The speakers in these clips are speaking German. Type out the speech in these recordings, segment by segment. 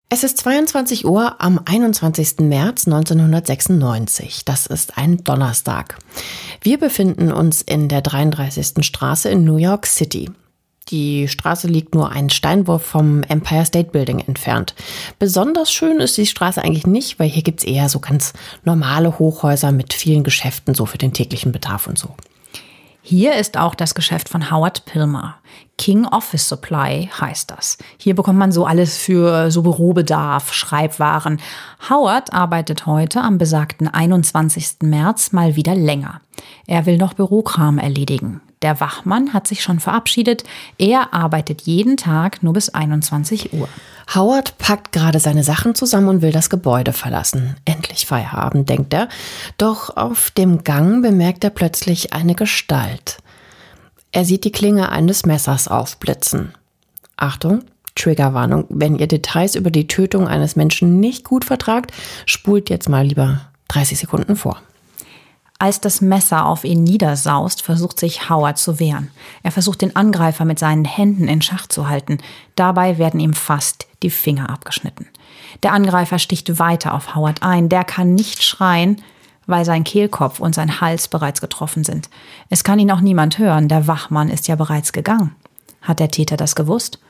Es ist 22 Uhr am 21. März 1996. Das ist ein Donnerstag. Wir befinden uns in der 33. Straße in New York City. Die Straße liegt nur einen Steinwurf vom Empire State Building entfernt. Besonders schön ist die Straße eigentlich nicht, weil hier gibt's eher so ganz normale Hochhäuser mit vielen Geschäften, so für den täglichen Bedarf und so. Hier ist auch das Geschäft von Howard Pilmer. King Office Supply heißt das. Hier bekommt man so alles für so Bürobedarf, Schreibwaren. Howard arbeitet heute am besagten 21. März mal wieder länger. Er will noch Bürokram erledigen. Der Wachmann hat sich schon verabschiedet. Er arbeitet jeden Tag nur bis 21 Uhr. Howard packt gerade seine Sachen zusammen und will das Gebäude verlassen. Endlich Feierabend, denkt er. Doch auf dem Gang bemerkt er plötzlich eine Gestalt. Er sieht die Klinge eines Messers aufblitzen. Achtung, Triggerwarnung. Wenn ihr Details über die Tötung eines Menschen nicht gut vertragt, spult jetzt mal lieber 30 Sekunden vor. Als das Messer auf ihn niedersaust, versucht sich Howard zu wehren. Er versucht, den Angreifer mit seinen Händen in Schach zu halten. Dabei werden ihm fast die Finger abgeschnitten. Der Angreifer sticht weiter auf Howard ein. Der kann nicht schreien, weil sein Kehlkopf und sein Hals bereits getroffen sind. Es kann ihn auch niemand hören. Der Wachmann ist ja bereits gegangen. Hat der Täter das gewusst?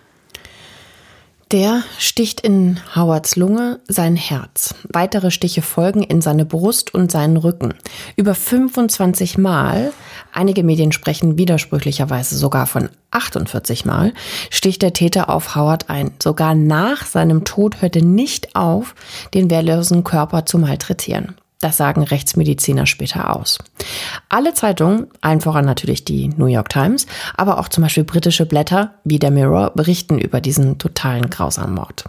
Der sticht in Howards Lunge, sein Herz. Weitere Stiche folgen in seine Brust und seinen Rücken. Über 25 Mal, einige Medien sprechen widersprüchlicherweise sogar von 48 Mal, sticht der Täter auf Howard ein. Sogar nach seinem Tod hörte nicht auf, den wehrlosen Körper zu malträtieren. Das sagen Rechtsmediziner später aus. Alle Zeitungen, allen voran natürlich die New York Times, aber auch zum Beispiel britische Blätter wie der Mirror berichten über diesen totalen grausamen Mord.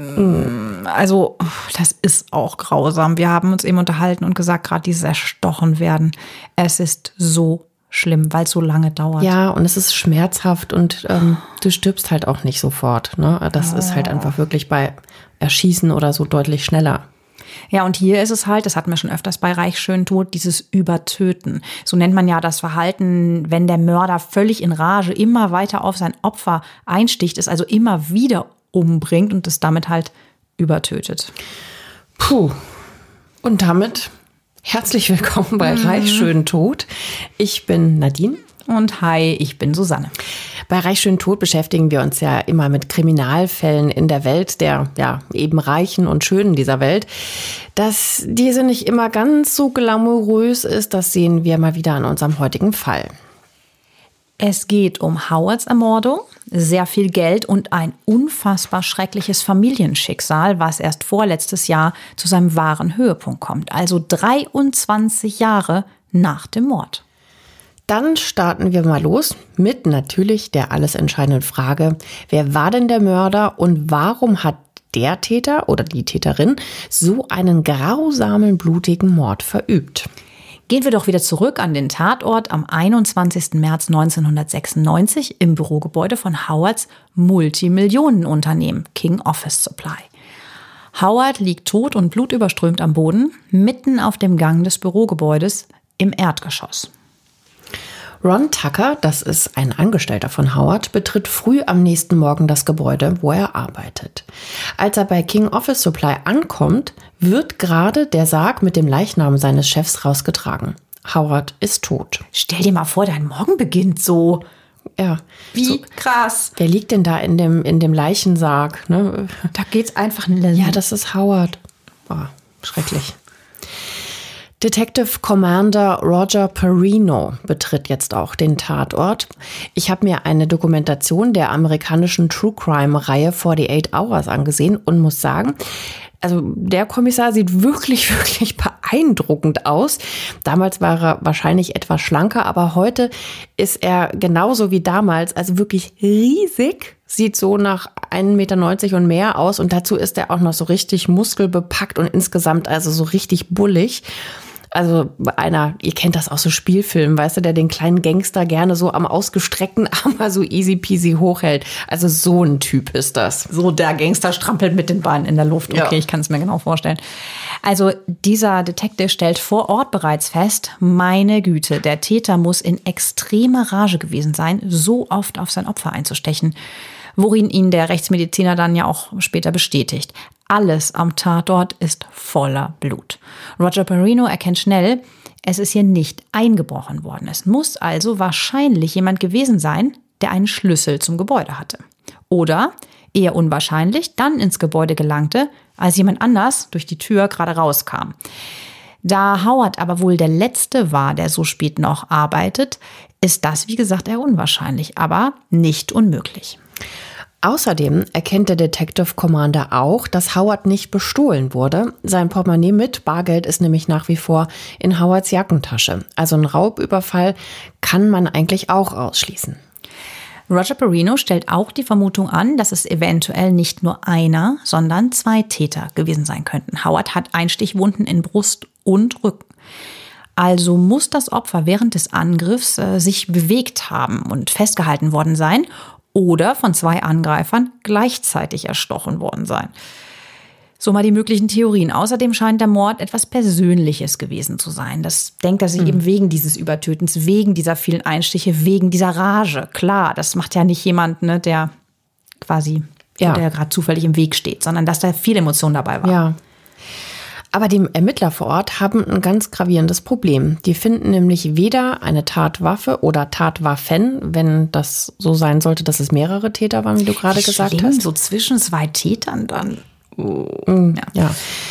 Also, das ist auch grausam. Wir haben uns eben unterhalten und gesagt, gerade dieses Erstochenwerden, es ist so schlimm, weil es so lange dauert. Ja, und es ist schmerzhaft und du stirbst halt auch nicht sofort. Ne? Das ist halt einfach wirklich bei Erschießen oder so deutlich schneller. Ja, und hier ist es halt, das hatten wir schon öfters bei Reich, schön, tot, dieses Übertöten. So nennt man ja das Verhalten, wenn der Mörder völlig in Rage immer weiter auf sein Opfer einsticht, es also immer wieder umbringt und es damit halt übertötet. Puh. Und damit herzlich willkommen bei Reich, schön, tot. Ich bin Nadine. Und hi, ich bin Susanne. Bei Reich, schön, tot beschäftigen wir uns ja immer mit Kriminalfällen in der Welt, der ja eben Reichen und Schönen dieser Welt. Dass diese nicht immer ganz so glamourös ist, das sehen wir mal wieder an unserem heutigen Fall. Es geht um Howards Ermordung, sehr viel Geld und ein unfassbar schreckliches Familienschicksal, was erst vorletztes Jahr zu seinem wahren Höhepunkt kommt. Also 23 Jahre nach dem Mord. Dann starten wir mal los mit natürlich der alles entscheidenden Frage, wer war denn der Mörder und warum hat der Täter oder die Täterin so einen grausamen, blutigen Mord verübt? Gehen wir doch wieder zurück an den Tatort am 21. März 1996 im Bürogebäude von Howards Multimillionenunternehmen King Office Supply. Howard liegt tot und blutüberströmt am Boden, mitten auf dem Gang des Bürogebäudes im Erdgeschoss. Ron Tucker, das ist ein Angestellter von Howard, betritt früh am nächsten Morgen das Gebäude, wo er arbeitet. Als er bei King Office Supply ankommt, wird gerade der Sarg mit dem Leichnam seines Chefs rausgetragen. Howard ist tot. Stell dir mal vor, dein Morgen beginnt so. Ja. Wie so krass. Wer liegt denn da in dem Leichensarg? Ne? Da geht's einfach Ja, das ist Howard. Oh, schrecklich. Detective Commander Roger Perino betritt jetzt auch den Tatort. Ich habe mir eine Dokumentation der amerikanischen True-Crime-Reihe 48 Hours angesehen und muss sagen, also der Kommissar sieht wirklich, wirklich beeindruckend aus. Damals war er wahrscheinlich etwas schlanker, aber heute ist er genauso wie damals, also wirklich riesig. Sieht so nach 1,90 Meter und mehr aus und dazu ist er auch noch so richtig muskelbepackt und insgesamt also so richtig bullig. Also ihr kennt das aus so Spielfilmen, weißt du, der den kleinen Gangster gerne so am ausgestreckten Arm mal so easy peasy hochhält. Also so ein Typ ist das. So der Gangster strampelt mit den Beinen in der Luft. Okay, ja. Ich kann es mir genau vorstellen. Also dieser Detective stellt vor Ort bereits fest, meine Güte, der Täter muss in extremer Rage gewesen sein, so oft auf sein Opfer einzustechen. worin ihn der Rechtsmediziner dann ja auch später bestätigt. Alles am Tatort ist voller Blut. Roger Perino erkennt schnell, es ist hier nicht eingebrochen worden. Es muss also wahrscheinlich jemand gewesen sein, der einen Schlüssel zum Gebäude hatte. Oder, eher unwahrscheinlich, dann ins Gebäude gelangte, als jemand anders durch die Tür gerade rauskam. Da Howard aber wohl der Letzte war, der so spät noch arbeitet, ist das, wie gesagt, eher unwahrscheinlich, aber nicht unmöglich. Außerdem erkennt der Detective Commander auch, dass Howard nicht bestohlen wurde. Sein Portemonnaie mit Bargeld ist nämlich nach wie vor in Howards Jackentasche. Also ein Raubüberfall kann man eigentlich auch ausschließen. Roger Perino stellt auch die Vermutung an, dass es eventuell nicht nur einer, sondern 2 Täter gewesen sein könnten. Howard hat Einstichwunden in Brust und Rücken. Also muss das Opfer während des Angriffs sich bewegt haben und festgehalten worden sein oder von 2 Angreifern gleichzeitig erstochen worden sein. So mal die möglichen Theorien. Außerdem scheint der Mord etwas Persönliches gewesen zu sein. Das denkt er sich eben wegen dieses Übertötens, wegen dieser vielen Einstiche, wegen dieser Rage. Klar, das macht ja nicht jemand, ne, der quasi, der gerade zufällig im Weg steht, sondern dass da viel Emotion dabei war. Ja. Aber die Ermittler vor Ort haben ein ganz gravierendes Problem. Die finden nämlich weder eine Tatwaffe oder Tatwaffen, wenn das so sein sollte, dass es mehrere Täter waren, wie du gerade gesagt hast. So zwischen 2 Tätern dann. Ja.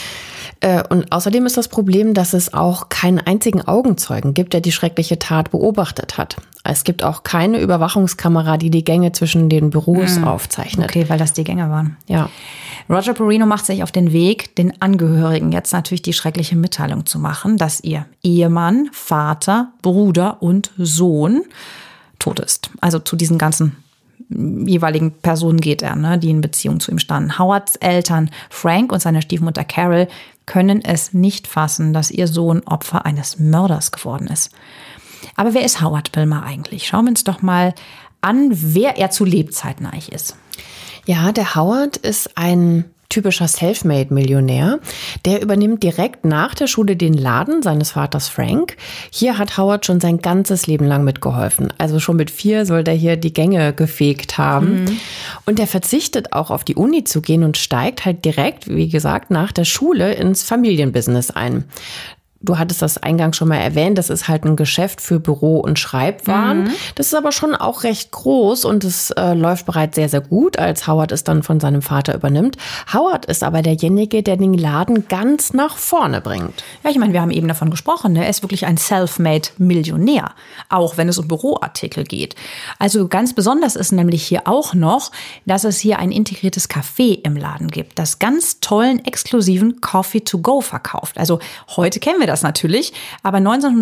Und außerdem ist das Problem, dass es auch keinen einzigen Augenzeugen gibt, der die schreckliche Tat beobachtet hat. Es gibt auch keine Überwachungskamera, die die Gänge zwischen den Büros aufzeichnet. Okay, weil das die Gänge waren. Ja. Roger Perino macht sich auf den Weg, den Angehörigen jetzt natürlich die schreckliche Mitteilung zu machen, dass ihr Ehemann, Vater, Bruder und Sohn tot ist. Also zu diesen ganzen jeweiligen Personen geht er, ne, die in Beziehung zu ihm standen. Howards Eltern Frank und seine Stiefmutter Carol können es nicht fassen, dass ihr Sohn Opfer eines Mörders geworden ist. Aber wer ist Howard Pilmer eigentlich? Schauen wir uns doch mal an, wer er zu Lebzeiten eigentlich ist. Ja, der Howard ist ein typischer Selfmade-Millionär. Der übernimmt direkt nach der Schule den Laden seines Vaters Frank. Hier hat Howard schon sein ganzes Leben lang mitgeholfen. Also schon mit 4 soll der hier die Gänge gefegt haben. Und er verzichtet auch auf die Uni zu gehen und steigt halt direkt, wie gesagt, nach der Schule ins Familienbusiness ein. Du hattest das eingangs schon mal erwähnt, das ist halt ein Geschäft für Büro- und Schreibwaren. Das ist aber schon auch recht groß und es läuft bereits sehr, sehr gut, als Howard es dann von seinem Vater übernimmt. Howard ist aber derjenige, der den Laden ganz nach vorne bringt. Ja, ich meine, wir haben eben davon gesprochen, ne? Er ist wirklich ein Selfmade-Millionär, auch wenn es um Büroartikel geht. Also ganz besonders ist nämlich hier auch noch, dass es hier ein integriertes Café im Laden gibt, das ganz tollen, exklusiven Coffee to go verkauft. Also heute kennen wir das natürlich, aber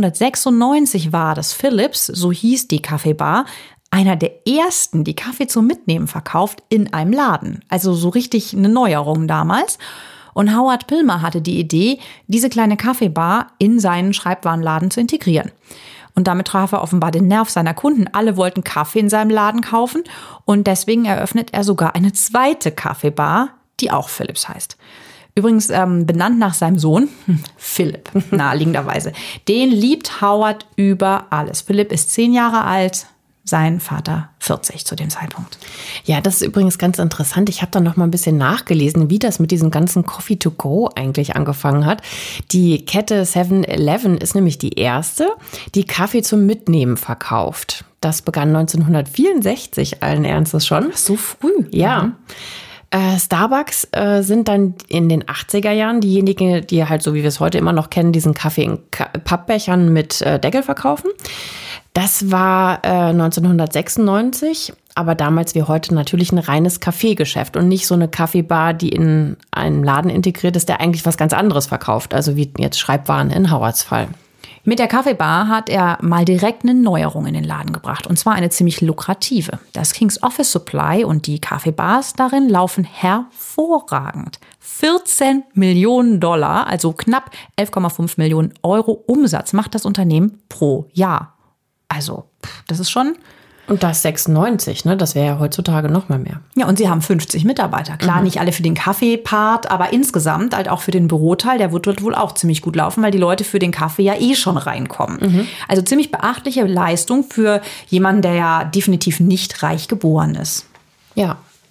1996 war das Philips, so hieß die Kaffeebar, einer der ersten, die Kaffee zum Mitnehmen verkauft in einem Laden. Also so richtig eine Neuerung damals. Und Howard Pilmer hatte die Idee, diese kleine Kaffeebar in seinen Schreibwarenladen zu integrieren. Und damit traf er offenbar den Nerv seiner Kunden. Alle wollten Kaffee in seinem Laden kaufen und deswegen eröffnet er sogar eine zweite Kaffeebar, die auch Philips heißt. Übrigens benannt nach seinem Sohn, Philipp, naheliegenderweise. Den liebt Howard über alles. Philipp ist 10 Jahre alt, sein Vater 40 zu dem Zeitpunkt. Ja, das ist übrigens ganz interessant. Ich habe da noch mal ein bisschen nachgelesen, wie das mit diesem ganzen Coffee to go eigentlich angefangen hat. Die Kette 7-Eleven ist nämlich die erste, die Kaffee zum Mitnehmen verkauft. Das begann 1964, allen Ernstes schon. So früh? Ja. Starbucks sind dann in den 80er Jahren diejenigen, die halt, so wie wir es heute immer noch kennen, diesen Kaffee in Pappbechern mit Deckel verkaufen. Das war 1996, aber damals wie heute natürlich ein reines Kaffeegeschäft und nicht so eine Kaffeebar, die in einen Laden integriert ist, der eigentlich was ganz anderes verkauft, also wie jetzt Schreibwaren in Howards Fall. Mit der Kaffeebar hat er mal direkt eine Neuerung in den Laden gebracht. Und zwar eine ziemlich lukrative. Das King's Office Supply und die Kaffeebars darin laufen hervorragend. 14 Millionen $, also knapp 11,5 Millionen Euro Umsatz macht das Unternehmen pro Jahr. Also, das ist schon... Und das 96, ne? Das wäre ja heutzutage noch mal mehr. Ja, und sie haben 50 Mitarbeiter. Klar, nicht alle für den Kaffeepart, aber insgesamt halt auch für den Büroteil, der wird dort wohl auch ziemlich gut laufen, weil die Leute für den Kaffee ja eh schon reinkommen. Also ziemlich beachtliche Leistung für jemanden, der ja definitiv nicht reich geboren ist. Ja.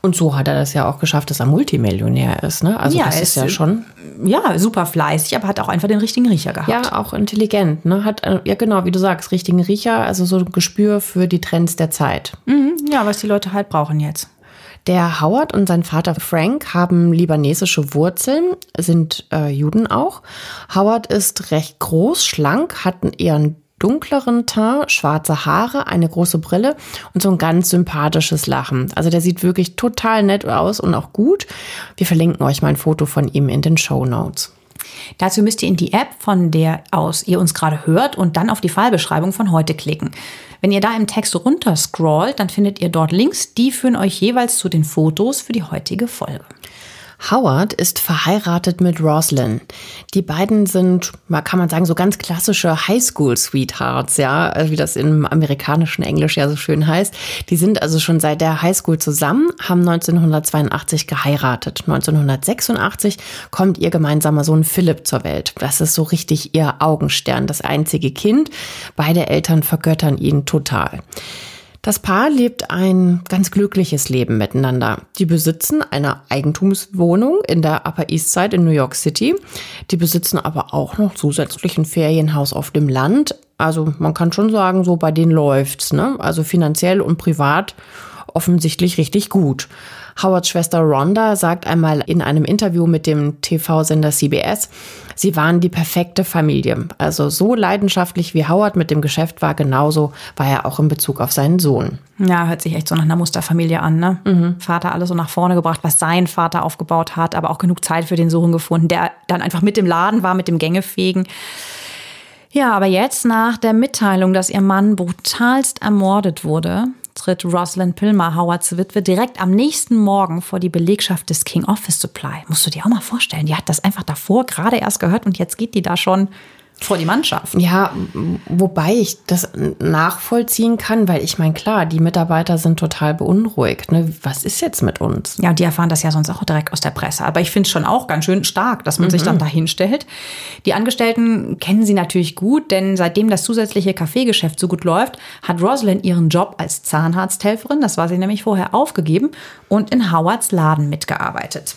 Und so hat er das ja auch geschafft, dass er Multimillionär ist, ne? Also das ist ja schon... Ja, super fleißig, aber hat auch einfach den richtigen Riecher gehabt. Ja, auch intelligent, ne? Hat, ja genau, wie du sagst, richtigen Riecher, also so ein Gespür für die Trends der Zeit. Ja, was die Leute halt brauchen jetzt. Der Howard und sein Vater Frank haben libanesische Wurzeln, sind Juden auch. Howard ist recht groß, schlank, hat eher einen dunkleren Teint, schwarze Haare, eine große Brille und so ein ganz sympathisches Lachen. Also der sieht wirklich total nett aus und auch gut. Wir verlinken euch mal ein Foto von ihm in den Shownotes. Dazu müsst ihr in die App, von der aus ihr uns gerade hört, und dann auf die Fallbeschreibung von heute klicken. Wenn ihr da im Text runterscrollt, dann findet ihr dort Links, die führen euch jeweils zu den Fotos für die heutige Folge. Howard ist verheiratet mit Roslyn. Die beiden sind, kann man sagen, so ganz klassische Highschool-Sweethearts, ja, wie das im amerikanischen Englisch ja so schön heißt. Die sind also schon seit der Highschool zusammen, haben 1982 geheiratet. 1986 kommt ihr gemeinsamer Sohn Philip zur Welt. Das ist so richtig ihr Augenstern, das einzige Kind. Beide Eltern vergöttern ihn total. Das Paar lebt ein ganz glückliches Leben miteinander. Die besitzen eine Eigentumswohnung in der Upper East Side in New York City. Die besitzen aber auch noch zusätzlich ein Ferienhaus auf dem Land. Also man kann schon sagen, so bei denen läuft's, ne? Also finanziell und privat offensichtlich richtig gut. Howards Schwester Rhonda sagt einmal in einem Interview mit dem TV-Sender CBS, sie waren die perfekte Familie. Also so leidenschaftlich wie Howard mit dem Geschäft war, genauso war er auch in Bezug auf seinen Sohn. Ja, hört sich echt so nach einer Musterfamilie an, ne? Vater alles so nach vorne gebracht, was sein Vater aufgebaut hat, aber auch genug Zeit für den Sohn gefunden, der dann einfach mit im Laden war, mit dem Gängefegen. Ja, aber jetzt nach der Mitteilung, dass ihr Mann brutalst ermordet wurde, tritt Roslyn Pilmer, Howards Witwe, direkt am nächsten Morgen vor die Belegschaft des King Office Supply. Musst du dir auch mal vorstellen, die hat das einfach davor gerade erst gehört und jetzt geht die da schon vor die Mannschaft. Ja, wobei ich das nachvollziehen kann, weil ich meine, klar, die Mitarbeiter sind total beunruhigt. Ne? Was ist jetzt mit uns? Ja, die erfahren das ja sonst auch direkt aus der Presse. Aber ich finde es schon auch ganz schön stark, dass man sich dann da hinstellt. Die Angestellten kennen sie natürlich gut, denn seitdem das zusätzliche Kaffeegeschäft so gut läuft, hat Roslyn ihren Job als Zahnarzthelferin, das war sie nämlich vorher, aufgegeben und in Howards Laden mitgearbeitet.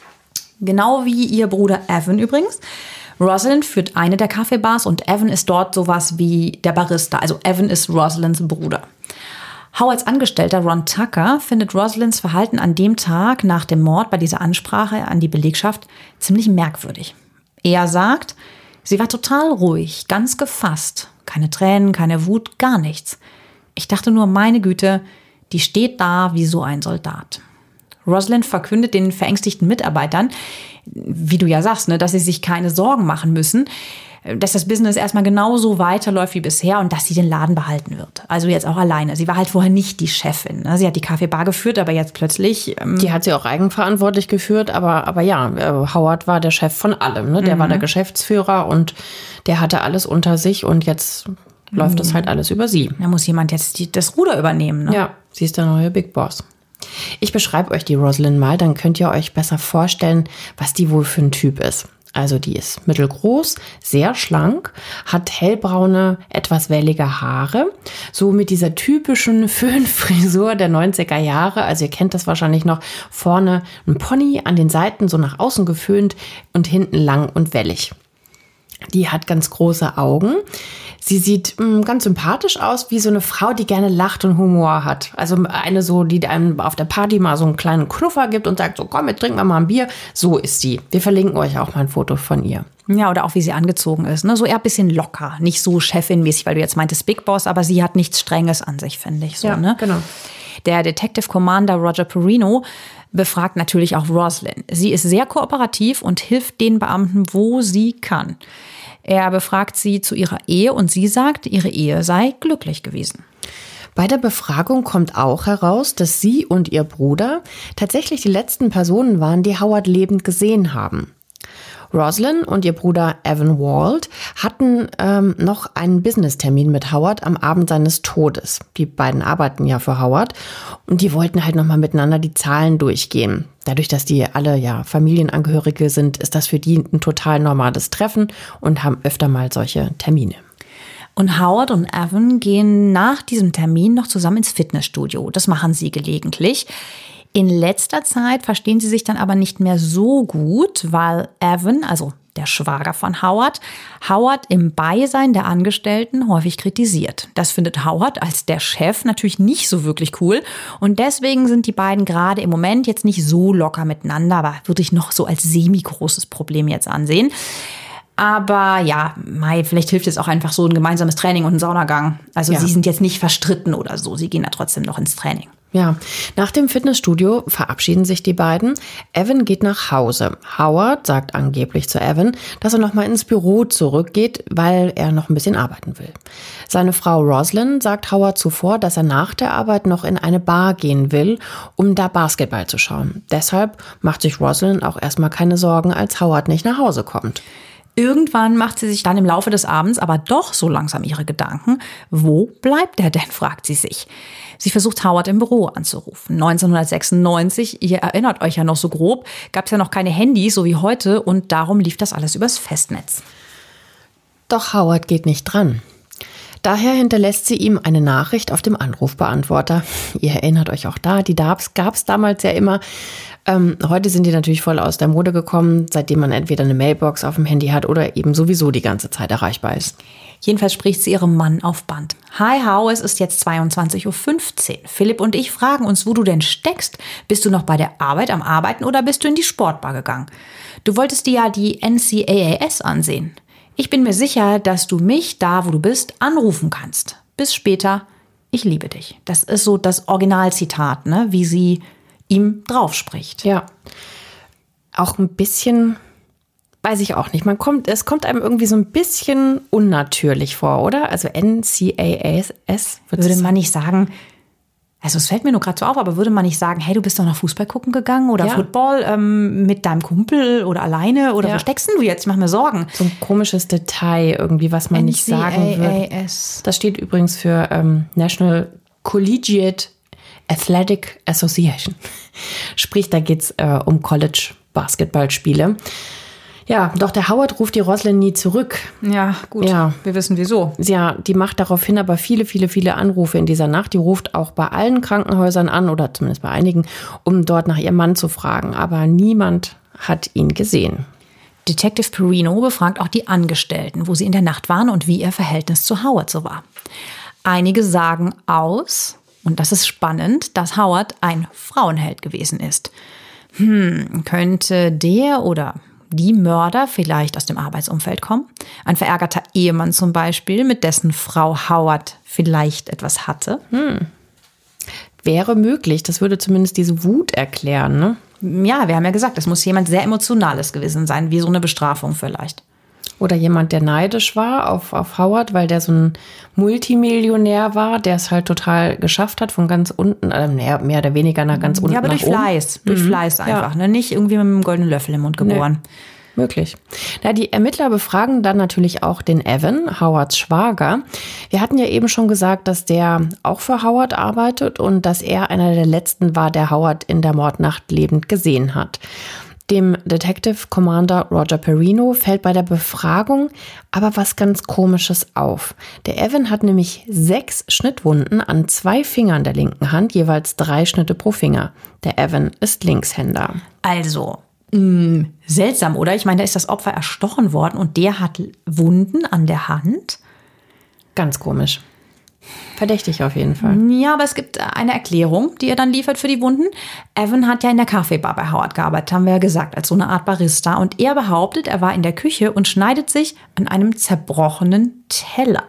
Genau wie ihr Bruder Evan übrigens. Roslyn führt eine der Kaffeebars und Evan ist dort sowas wie der Barista. Also Evan ist Roslyns Bruder. Howards Angestellter Ron Tucker findet Roslyns Verhalten an dem Tag nach dem Mord bei dieser Ansprache an die Belegschaft ziemlich merkwürdig. Er sagt, sie war total ruhig, ganz gefasst. Keine Tränen, keine Wut, gar nichts. Ich dachte nur, meine Güte, die steht da wie so ein Soldat. Roslyn verkündet den verängstigten Mitarbeitern, wie du ja sagst, ne, dass sie sich keine Sorgen machen müssen, dass das Business erstmal genauso weiterläuft wie bisher und dass sie den Laden behalten wird. Also jetzt auch alleine. Sie war halt vorher nicht die Chefin. Ne? Sie hat die Kaffeebar geführt, aber jetzt plötzlich... Die hat sie auch eigenverantwortlich geführt, aber ja, Howard war der Chef von allem. Ne? Der war der Geschäftsführer und der hatte alles unter sich und jetzt läuft das halt alles über sie. Da muss jemand jetzt das Ruder übernehmen. Ne? Ja, sie ist der neue Big Boss. Ich beschreibe euch die Roslyn mal, dann könnt ihr euch besser vorstellen, was die wohl für ein Typ ist. Also die ist mittelgroß, sehr schlank, hat hellbraune, etwas wellige Haare, so mit dieser typischen Föhnfrisur der 90er Jahre. Also ihr kennt das wahrscheinlich noch, vorne ein Pony, an den Seiten so nach außen geföhnt und hinten lang und wellig. Die hat ganz große Augen. Sie sieht ganz sympathisch aus, wie so eine Frau, die gerne lacht und Humor hat. Also eine so, die einem auf der Party mal so einen kleinen Knuffer gibt und sagt, so komm, jetzt trinken wir mal ein Bier. So ist sie. Wir verlinken euch auch mal ein Foto von ihr. Ja, oder auch wie sie angezogen ist. Ne? So eher ein bisschen locker, nicht so Chefin-mäßig, weil du jetzt meintest Big Boss, aber sie hat nichts Strenges an sich, finde ich. So, ja, ne? Genau. Der Detective Commander Roger Perino befragt natürlich auch Roslyn. Sie ist sehr kooperativ und hilft den Beamten, wo sie kann. Er befragt sie zu ihrer Ehe und sie sagt, ihre Ehe sei glücklich gewesen. Bei der Befragung kommt auch heraus, dass sie und ihr Bruder tatsächlich die letzten Personen waren, die Howard lebend gesehen haben. Roslyn und ihr Bruder Evan Wald hatten noch einen Business-Termin mit Howard am Abend seines Todes. Die beiden arbeiten ja für Howard und die wollten halt nochmal miteinander die Zahlen durchgehen. Dadurch, dass die alle ja Familienangehörige sind, ist das für die ein total normales Treffen und haben öfter mal solche Termine. Und Howard und Evan gehen nach diesem Termin noch zusammen ins Fitnessstudio. Das machen sie gelegentlich. In letzter Zeit verstehen sie sich dann aber nicht mehr so gut, weil Evan, also der Schwager von Howard im Beisein der Angestellten häufig kritisiert. Das findet Howard als der Chef natürlich nicht so wirklich cool. Und deswegen sind die beiden gerade im Moment jetzt nicht so locker miteinander, aber würde ich noch so als semi-großes Problem jetzt ansehen. Aber ja, vielleicht hilft jetzt auch einfach so ein gemeinsames Training und ein Saunagang. Also sie sind jetzt nicht verstritten oder so. Sie gehen da trotzdem noch ins Training. Ja, nach dem Fitnessstudio verabschieden sich die beiden. Evan geht nach Hause. Howard sagt angeblich zu Evan, dass er noch mal ins Büro zurückgeht, weil er noch ein bisschen arbeiten will. Seine Frau Rosalind sagt Howard zuvor, dass er nach der Arbeit noch in eine Bar gehen will, um da Basketball zu schauen. Deshalb macht sich Rosalind auch erstmal keine Sorgen, als Howard nicht nach Hause kommt. Irgendwann macht sie sich dann im Laufe des Abends aber doch so langsam ihre Gedanken. Wo bleibt er denn, fragt sie sich. Sie versucht Howard im Büro anzurufen. 1996, ihr erinnert euch ja noch so grob, gab es ja noch keine Handys, so wie heute, und darum lief das alles übers Festnetz. Doch Howard geht nicht dran. Daher hinterlässt sie ihm eine Nachricht auf dem Anrufbeantworter. Ihr erinnert euch auch da, die gab es damals ja immer. Heute sind die natürlich voll aus der Mode gekommen, seitdem man entweder eine Mailbox auf dem Handy hat oder eben sowieso die ganze Zeit erreichbar ist. Jedenfalls spricht sie ihrem Mann auf Band. Hi How, es ist jetzt 22:15 Uhr. Philipp und ich fragen uns, wo du denn steckst. Bist du noch bei der Arbeit am Arbeiten oder bist du in die Sportbar gegangen? Du wolltest dir ja die NCAAS ansehen. Ich bin mir sicher, dass du mich, da wo du bist, anrufen kannst. Bis später, ich liebe dich. Das ist so das Originalzitat, ne? Wie sie ihm drauf spricht. Ja, auch ein bisschen, weiß ich auch nicht. Es kommt einem irgendwie so ein bisschen unnatürlich vor, oder? Also NCAAS. Würde man nicht sagen, also es fällt mir nur gerade so auf, aber würde man nicht sagen, hey, du bist doch noch Fußball gucken gegangen oder Football mit deinem Kumpel oder alleine oder wo steckst du jetzt? Ich mache mir Sorgen. So ein komisches Detail irgendwie, was man nicht sagen würde. Das steht übrigens für National Collegiate Athletic Association. Sprich, da geht's um College-Basketballspiele. Ja, doch der Howard ruft die Rosalind nie zurück. Ja, gut. Ja. Wir wissen wieso. Ja, die macht daraufhin aber viele Anrufe in dieser Nacht. Die ruft auch bei allen Krankenhäusern an oder zumindest bei einigen, um dort nach ihrem Mann zu fragen. Aber niemand hat ihn gesehen. Detective Perino befragt auch die Angestellten, wo sie in der Nacht waren und wie ihr Verhältnis zu Howard so war. Einige sagen aus, und das ist spannend, dass Howard ein Frauenheld gewesen ist. Könnte der oder die Mörder vielleicht aus dem Arbeitsumfeld kommen? Ein verärgerter Ehemann zum Beispiel, mit dessen Frau Howard vielleicht etwas hatte? Wäre möglich. Das würde zumindest diese Wut erklären, ne? Ja, wir haben ja gesagt, es muss jemand sehr Emotionales gewesen sein, wie so eine Bestrafung vielleicht. Oder jemand, der neidisch war auf Howard, weil der so ein Multimillionär war, der es halt total geschafft hat, von ganz unten, mehr oder weniger nach ganz unten. Ja, aber durch Fleiß. Durch Fleiß einfach. Ne? Nicht irgendwie mit einem goldenen Löffel im Mund geboren. Nee, möglich. Na, die Ermittler befragen dann natürlich auch den Evan, Howards Schwager. Wir hatten ja eben schon gesagt, dass der auch für Howard arbeitet und dass er einer der letzten war, der Howard in der Mordnacht lebend gesehen hat. Dem Detective Commander Roger Perino fällt bei der Befragung aber was ganz Komisches auf. Der Evan hat nämlich 6 Schnittwunden an 2 Fingern der linken Hand, jeweils 3 Schnitte pro Finger. Der Evan ist Linkshänder. Also, seltsam, oder? Ich meine, da ist das Opfer erstochen worden und der hat Wunden an der Hand. Ganz komisch. Verdächtig auf jeden Fall. Ja, aber es gibt eine Erklärung, die er dann liefert für die Wunden. Evan hat ja in der Kaffeebar bei Howard gearbeitet, haben wir ja gesagt, als so eine Art Barista. Und er behauptet, er war in der Küche und schneidet sich an einem zerbrochenen Teller.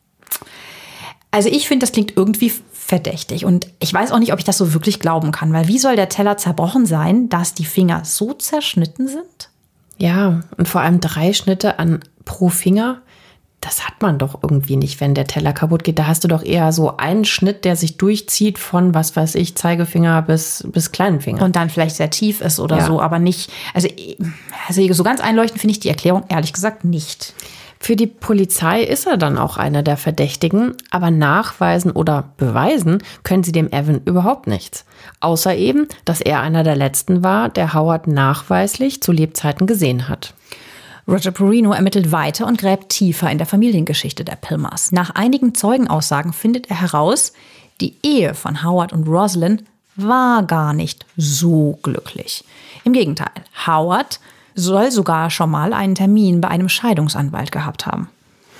Also ich finde, das klingt irgendwie verdächtig. Und ich weiß auch nicht, ob ich das so wirklich glauben kann. Weil wie soll der Teller zerbrochen sein, dass die Finger so zerschnitten sind? Ja, und vor allem 3 Schnitte pro Finger. Das hat man doch irgendwie nicht, wenn der Teller kaputt geht. Da hast du doch eher so einen Schnitt, der sich durchzieht von, was weiß ich, Zeigefinger bis kleinen Finger. Und dann vielleicht sehr tief ist oder so, aber nicht. Also so ganz einleuchtend finde ich die Erklärung ehrlich gesagt nicht. Für die Polizei ist er dann auch einer der Verdächtigen, aber nachweisen oder beweisen können sie dem Evan überhaupt nichts. Außer eben, dass er einer der Letzten war, der Howard nachweislich zu Lebzeiten gesehen hat. Roger Perino ermittelt weiter und gräbt tiefer in der Familiengeschichte der Pilmers. Nach einigen Zeugenaussagen findet er heraus, die Ehe von Howard und Rosalind war gar nicht so glücklich. Im Gegenteil, Howard soll sogar schon mal einen Termin bei einem Scheidungsanwalt gehabt haben.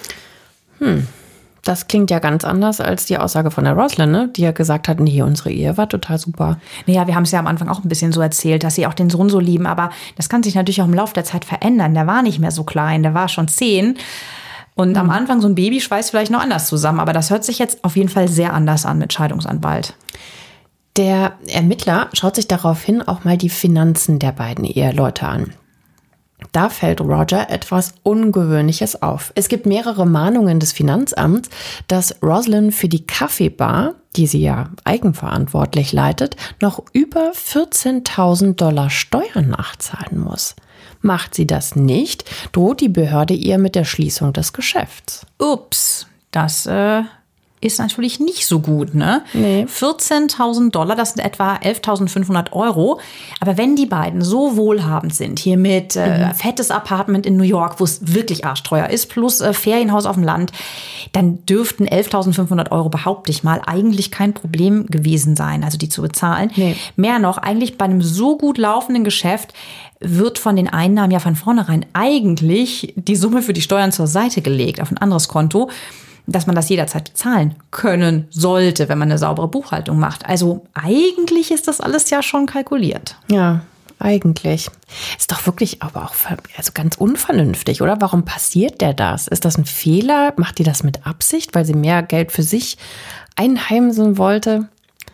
Das klingt ja ganz anders als die Aussage von der Rosalind, ne? Die ja gesagt hat, nee, unsere Ehe war total super. Naja, wir haben es ja am Anfang auch ein bisschen so erzählt, dass sie auch den Sohn so lieben. Aber das kann sich natürlich auch im Laufe der Zeit verändern. Der war nicht mehr so klein, der war schon 10. Und am Anfang so ein Baby schweißt vielleicht noch anders zusammen. Aber das hört sich jetzt auf jeden Fall sehr anders an mit Scheidungsanwalt. Der Ermittler schaut sich daraufhin auch mal die Finanzen der beiden Eheleute an. Da fällt Roger etwas Ungewöhnliches auf. Es gibt mehrere Mahnungen des Finanzamts, dass Rosalind für die Kaffeebar, die sie ja eigenverantwortlich leitet, noch über $14.000 Steuern nachzahlen muss. Macht sie das nicht, droht die Behörde ihr mit der Schließung des Geschäfts. Ups, das ist natürlich nicht so gut, ne? Nee. $14.000, das sind etwa 11.500 €. Aber wenn die beiden so wohlhabend sind, hier mit fettes Apartment in New York, wo es wirklich arschteuer ist, plus Ferienhaus auf dem Land, dann dürften 11.500 €, behaupte ich mal, eigentlich kein Problem gewesen sein, also die zu bezahlen. Nee. Mehr noch, eigentlich bei einem so gut laufenden Geschäft wird von den Einnahmen ja von vornherein eigentlich die Summe für die Steuern zur Seite gelegt auf ein anderes Konto, dass man das jederzeit bezahlen können sollte, wenn man eine saubere Buchhaltung macht. Also eigentlich ist das alles ja schon kalkuliert. Ja, eigentlich. Ist doch wirklich aber auch ganz unvernünftig, oder? Warum passiert der das? Ist das ein Fehler? Macht die das mit Absicht, weil sie mehr Geld für sich einheimsen wollte?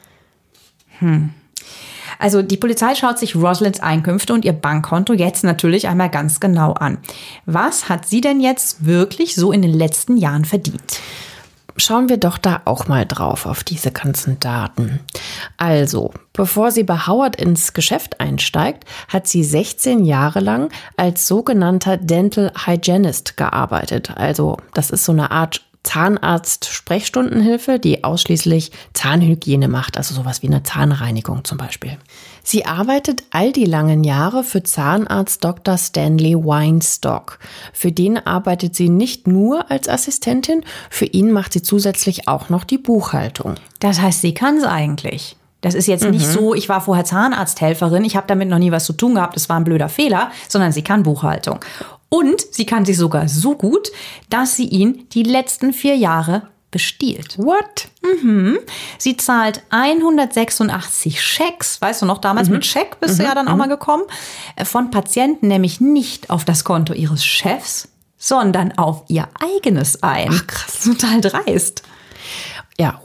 Also die Polizei schaut sich Rosalinds Einkünfte und ihr Bankkonto jetzt natürlich einmal ganz genau an. Was hat sie denn jetzt wirklich so in den letzten Jahren verdient? Schauen wir doch da auch mal drauf auf diese ganzen Daten. Also, bevor sie bei Howard ins Geschäft einsteigt, hat sie 16 Jahre lang als sogenannter Dental Hygienist gearbeitet. Also, das ist so eine Art Zahnarzt-Sprechstundenhilfe, die ausschließlich Zahnhygiene macht, also sowas wie eine Zahnreinigung zum Beispiel. Sie arbeitet all die langen Jahre für Zahnarzt Dr. Stanley Weinstock. Für den arbeitet sie nicht nur als Assistentin, für ihn macht sie zusätzlich auch noch die Buchhaltung. Das heißt, sie kann es eigentlich. Das ist jetzt nicht so, ich war vorher Zahnarzthelferin, ich habe damit noch nie was zu tun gehabt, das war ein blöder Fehler, sondern sie kann Buchhaltung. Und sie kann sie sogar so gut, dass sie ihn die letzten 4 Jahre bestiehlt. What? Sie zahlt 186 Schecks, weißt du noch, damals mit Scheck bist du ja dann auch mal gekommen, von Patienten nämlich nicht auf das Konto ihres Chefs, sondern auf ihr eigenes ein. Ach, krass. Total dreist. Ja,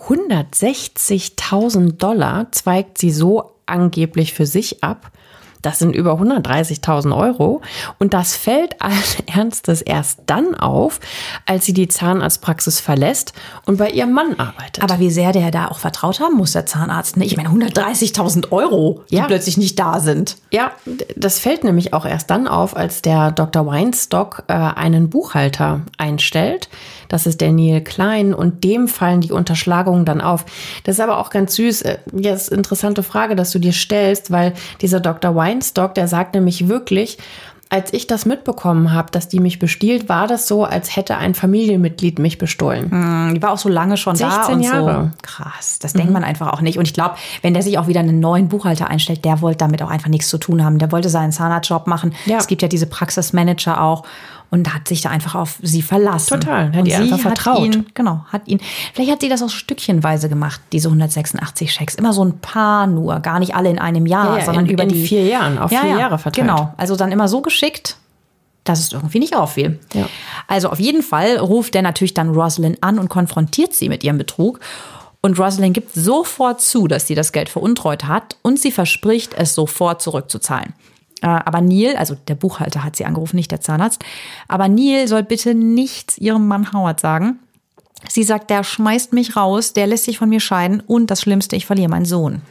$160.000 zweigt sie so angeblich für sich ab. Das sind über 130.000 €. Und das fällt allen Ernstes erst dann auf, als sie die Zahnarztpraxis verlässt und bei ihrem Mann arbeitet. Aber wie sehr der da auch vertraut haben muss, der Zahnarzt. Ne? Ich meine, 130.000 €, die plötzlich nicht da sind. Ja, das fällt nämlich auch erst dann auf, als der Dr. Weinstock einen Buchhalter einstellt. Das ist der Neil Klein und dem fallen die Unterschlagungen dann auf. Das ist aber auch ganz süß. Jetzt interessante Frage, dass du dir stellst, weil dieser Dr. Weinstock, der sagt nämlich wirklich, als ich das mitbekommen habe, dass die mich bestiehlt, war das so, als hätte ein Familienmitglied mich bestohlen. Die war auch so lange schon 16 da und Jahre. So. Krass, das denkt man einfach auch nicht. Und ich glaube, wenn der sich auch wieder einen neuen Buchhalter einstellt, der wollte damit auch einfach nichts zu tun haben. Der wollte seinen Zahnarztjob machen. Ja. Es gibt ja diese Praxismanager auch. Und hat sich da einfach auf sie verlassen. Total, hat und ihr einfach vertraut. Vielleicht hat sie das auch stückchenweise gemacht, diese 186 Schecks. Immer so ein paar nur, gar nicht alle in einem Jahr, sondern über die 4 Jahren, auf 4 Jahre verteilt. Genau, also dann immer so geschickt, dass es irgendwie nicht auffiel. Ja. Also auf jeden Fall ruft der natürlich dann Rosalind an und konfrontiert sie mit ihrem Betrug. Und Rosalind gibt sofort zu, dass sie das Geld veruntreut hat und sie verspricht, es sofort zurückzuzahlen. Aber Neil, also der Buchhalter hat sie angerufen, nicht der Zahnarzt, aber Neil soll bitte nichts ihrem Mann Howard sagen. Sie sagt, der schmeißt mich raus, der lässt sich von mir scheiden und das Schlimmste, ich verliere meinen Sohn.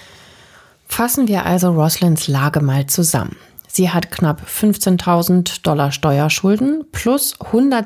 Fassen wir also Rosalinds Lage mal zusammen. Sie hat knapp $15.000 Steuerschulden plus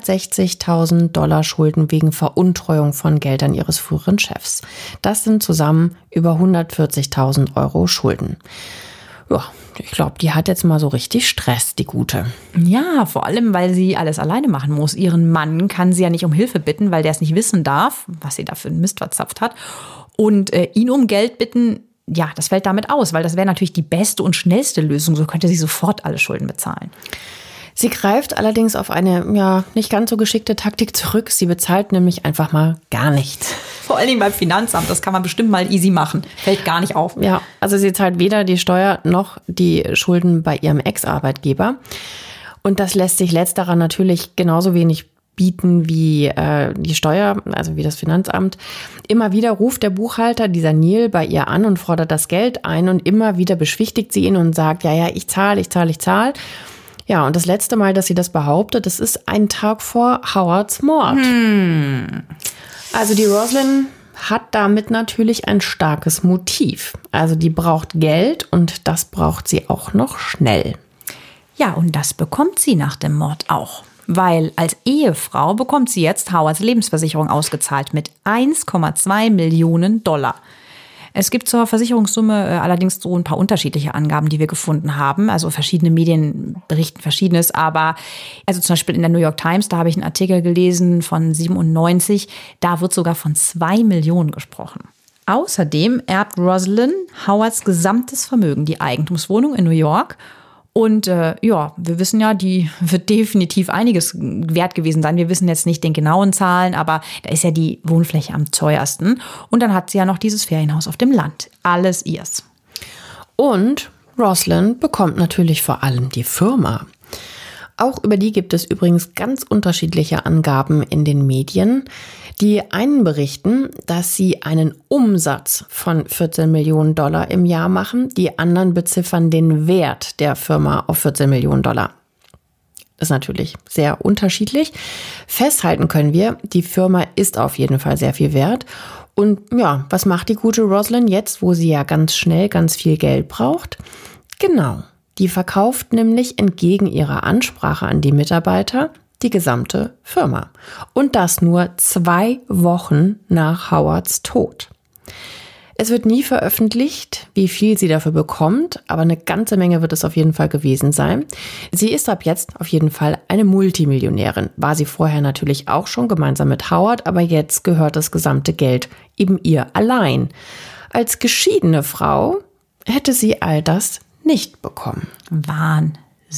$160.000 Schulden wegen Veruntreuung von Geldern ihres früheren Chefs. Das sind zusammen über 140.000 € Schulden. Ja, ich glaube, die hat jetzt mal so richtig Stress, die Gute. Ja, vor allem, weil sie alles alleine machen muss. Ihren Mann kann sie ja nicht um Hilfe bitten, weil der es nicht wissen darf, was sie da für einen Mist verzapft hat. Und ihn um Geld bitten, das fällt damit aus, weil das wäre natürlich die beste und schnellste Lösung. So könnte sie sofort alle Schulden bezahlen. Sie greift allerdings auf eine, nicht ganz so geschickte Taktik zurück. Sie bezahlt nämlich einfach mal gar nichts. Vor allen Dingen beim Finanzamt, das kann man bestimmt mal easy machen. Fällt gar nicht auf. Ja, also sie zahlt weder die Steuer noch die Schulden bei ihrem Ex-Arbeitgeber. Und das lässt sich letzterer natürlich genauso wenig bieten wie die Steuer, also wie das Finanzamt. Immer wieder ruft der Buchhalter, dieser Neil, bei ihr an und fordert das Geld ein und immer wieder beschwichtigt sie ihn und sagt, ich zahle. Ja, und das letzte Mal, dass sie das behauptet, das ist ein Tag vor Howards Mord. Also die Rosalind hat damit natürlich ein starkes Motiv. Also die braucht Geld und das braucht sie auch noch schnell. Ja, und das bekommt sie nach dem Mord auch. Weil als Ehefrau bekommt sie jetzt Howards Lebensversicherung ausgezahlt mit 1,2 Millionen $. Es gibt zur Versicherungssumme allerdings so ein paar unterschiedliche Angaben, die wir gefunden haben. Also verschiedene Medien berichten Verschiedenes. Aber also zum Beispiel in der New York Times, da habe ich einen Artikel gelesen von 97. Da wird sogar von 2 Millionen gesprochen. Außerdem erbt Rosalind Howards gesamtes Vermögen, die Eigentumswohnung in New York. Und wir wissen ja, die wird definitiv einiges wert gewesen sein. Wir wissen jetzt nicht den genauen Zahlen, aber da ist ja die Wohnfläche am teuersten. Und dann hat sie ja noch dieses Ferienhaus auf dem Land. Alles ihrs. Und Rosalind bekommt natürlich vor allem die Firma. Auch über die gibt es übrigens ganz unterschiedliche Angaben in den Medien. Die einen berichten, dass sie einen Umsatz von 14 Millionen $ im Jahr machen. Die anderen beziffern den Wert der Firma auf 14 Millionen $. Das ist natürlich sehr unterschiedlich. Festhalten können wir, die Firma ist auf jeden Fall sehr viel wert. Und ja, was macht die gute Rosalind jetzt, wo sie ja ganz schnell ganz viel Geld braucht? Genau, die verkauft nämlich entgegen ihrer Ansprache an die Mitarbeiter die gesamte Firma. Und das nur 2 Wochen nach Howards Tod. Es wird nie veröffentlicht, wie viel sie dafür bekommt, aber eine ganze Menge wird es auf jeden Fall gewesen sein. Sie ist ab jetzt auf jeden Fall eine Multimillionärin. War sie vorher natürlich auch schon gemeinsam mit Howard, aber jetzt gehört das gesamte Geld eben ihr allein. Als geschiedene Frau hätte sie all das nicht bekommen. Wahnsinn.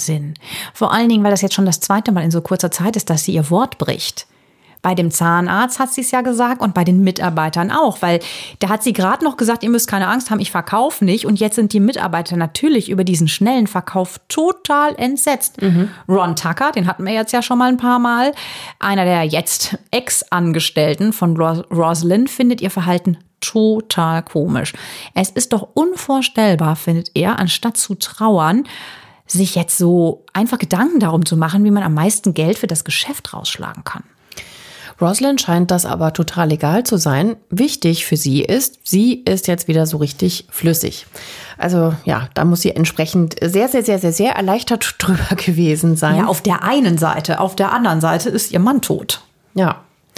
Vor allen Dingen, weil das jetzt schon das 2. Mal in so kurzer Zeit ist, dass sie ihr Wort bricht. Bei dem Zahnarzt hat sie es ja gesagt und bei den Mitarbeitern auch, weil da hat sie gerade noch gesagt, ihr müsst keine Angst haben, ich verkaufe nicht. Und jetzt sind die Mitarbeiter natürlich über diesen schnellen Verkauf total entsetzt. Ron Tucker, den hatten wir jetzt ja schon mal ein paar Mal, einer der jetzt Ex-Angestellten von Rosalind, findet ihr Verhalten total komisch. Es ist doch unvorstellbar, findet er, anstatt zu trauern, sich jetzt so einfach Gedanken darum zu machen, wie man am meisten Geld für das Geschäft rausschlagen kann. Rosalind scheint das aber total egal zu sein. Wichtig für sie ist jetzt wieder so richtig flüssig. Also ja, da muss sie entsprechend sehr, sehr, sehr, sehr, sehr erleichtert drüber gewesen sein. Ja, auf der einen Seite. Auf der anderen Seite ist ihr Mann tot. Ja.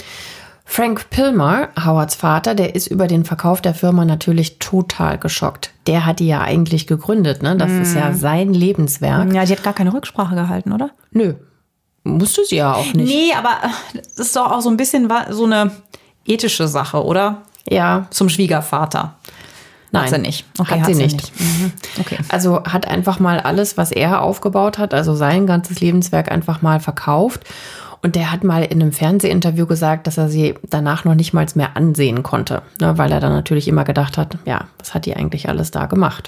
Frank Pilmar, Howards Vater, der ist über den Verkauf der Firma natürlich total geschockt. Der hat die ja eigentlich gegründet, ne? Das ist ja sein Lebenswerk. Ja, sie hat gar keine Rücksprache gehalten, oder? Nö, musste sie ja auch nicht. Nee, aber das ist doch auch so ein bisschen so eine ethische Sache, oder? Ja. Zum Schwiegervater. Nein, hat sie nicht. Okay, hat sie nicht. Okay. Also hat einfach mal alles, was er aufgebaut hat, also sein ganzes Lebenswerk einfach mal verkauft. Und der hat mal in einem Fernsehinterview gesagt, dass er sie danach noch nicht mal mehr ansehen konnte, ne, weil er dann natürlich immer gedacht hat, ja, was hat die eigentlich alles da gemacht?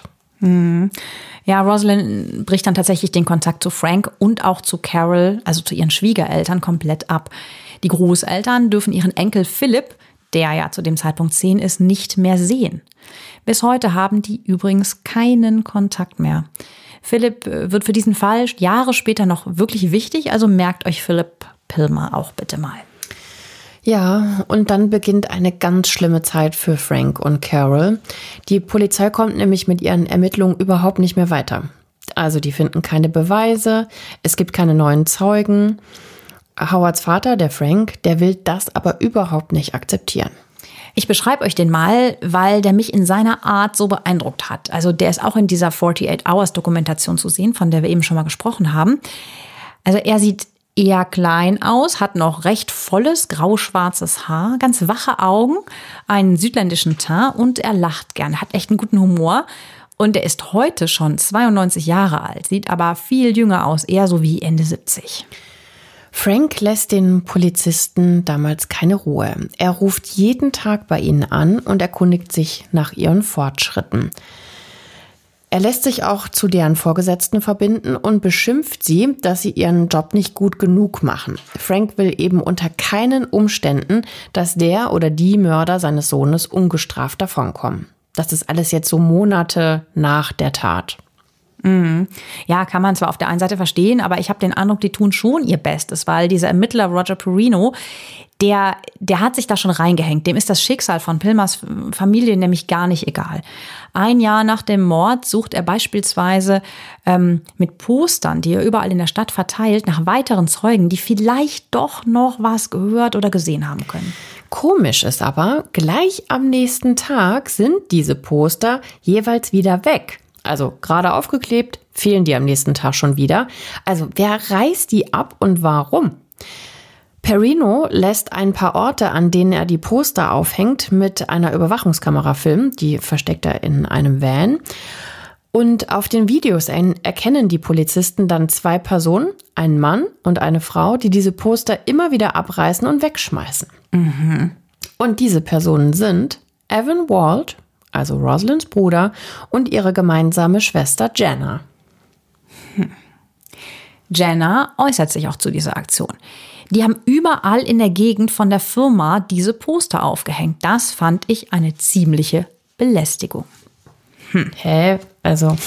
Ja, Rosalind bricht dann tatsächlich den Kontakt zu Frank und auch zu Carol, also zu ihren Schwiegereltern, komplett ab. Die Großeltern dürfen ihren Enkel Philipp, der ja zu dem Zeitpunkt 10 ist, nicht mehr sehen. Bis heute haben die übrigens keinen Kontakt mehr. Philipp wird für diesen Fall Jahre später noch wirklich wichtig, also merkt euch Philipp Pilmar auch bitte mal. Ja, und dann beginnt eine ganz schlimme Zeit für Frank und Carol. Die Polizei kommt nämlich mit ihren Ermittlungen überhaupt nicht mehr weiter. Also die finden keine Beweise, es gibt keine neuen Zeugen. Howards Vater, der Frank, der will das aber überhaupt nicht akzeptieren. Ich beschreibe euch den mal, weil der mich in seiner Art so beeindruckt hat. Also der ist auch in dieser 48 Hours Dokumentation zu sehen, von der wir eben schon mal gesprochen haben. Also er sieht eher klein aus, hat noch recht volles grauschwarzes Haar, ganz wache Augen, einen südländischen Teint und er lacht gern, hat echt einen guten Humor. Und er ist heute schon 92 Jahre alt, sieht aber viel jünger aus, eher so wie Ende 70. Frank lässt den Polizisten damals keine Ruhe. Er ruft jeden Tag bei ihnen an und erkundigt sich nach ihren Fortschritten. Er lässt sich auch zu deren Vorgesetzten verbinden und beschimpft sie, dass sie ihren Job nicht gut genug machen. Frank will eben unter keinen Umständen, dass der oder die Mörder seines Sohnes ungestraft davonkommen. Das ist alles jetzt so Monate nach der Tat. Ja, kann man zwar auf der einen Seite verstehen, aber ich habe den Eindruck, die tun schon ihr Bestes, weil dieser Ermittler Roger Perino, der hat sich da schon reingehängt. Dem ist das Schicksal von Pilmers Familie nämlich gar nicht egal. Ein Jahr nach dem Mord sucht er beispielsweise mit Postern, die er überall in der Stadt verteilt, nach weiteren Zeugen, die vielleicht doch noch was gehört oder gesehen haben können. Komisch ist aber, gleich am nächsten Tag sind diese Poster jeweils wieder weg. Also gerade aufgeklebt, fehlen die am nächsten Tag schon wieder. Also wer reißt die ab und warum? Perino lässt ein paar Orte, an denen er die Poster aufhängt, mit einer Überwachungskamera filmen. Die versteckt er in einem Van. Und auf den Videos erkennen die Polizisten dann zwei Personen, einen Mann und eine Frau, die diese Poster immer wieder abreißen und wegschmeißen. Und diese Personen sind Evan Wald, also Rosalynds Bruder, und ihre gemeinsame Schwester Jenna. Jenna äußert sich auch zu dieser Aktion. Die haben überall in der Gegend von der Firma diese Poster aufgehängt. Das fand ich eine ziemliche Belästigung. Also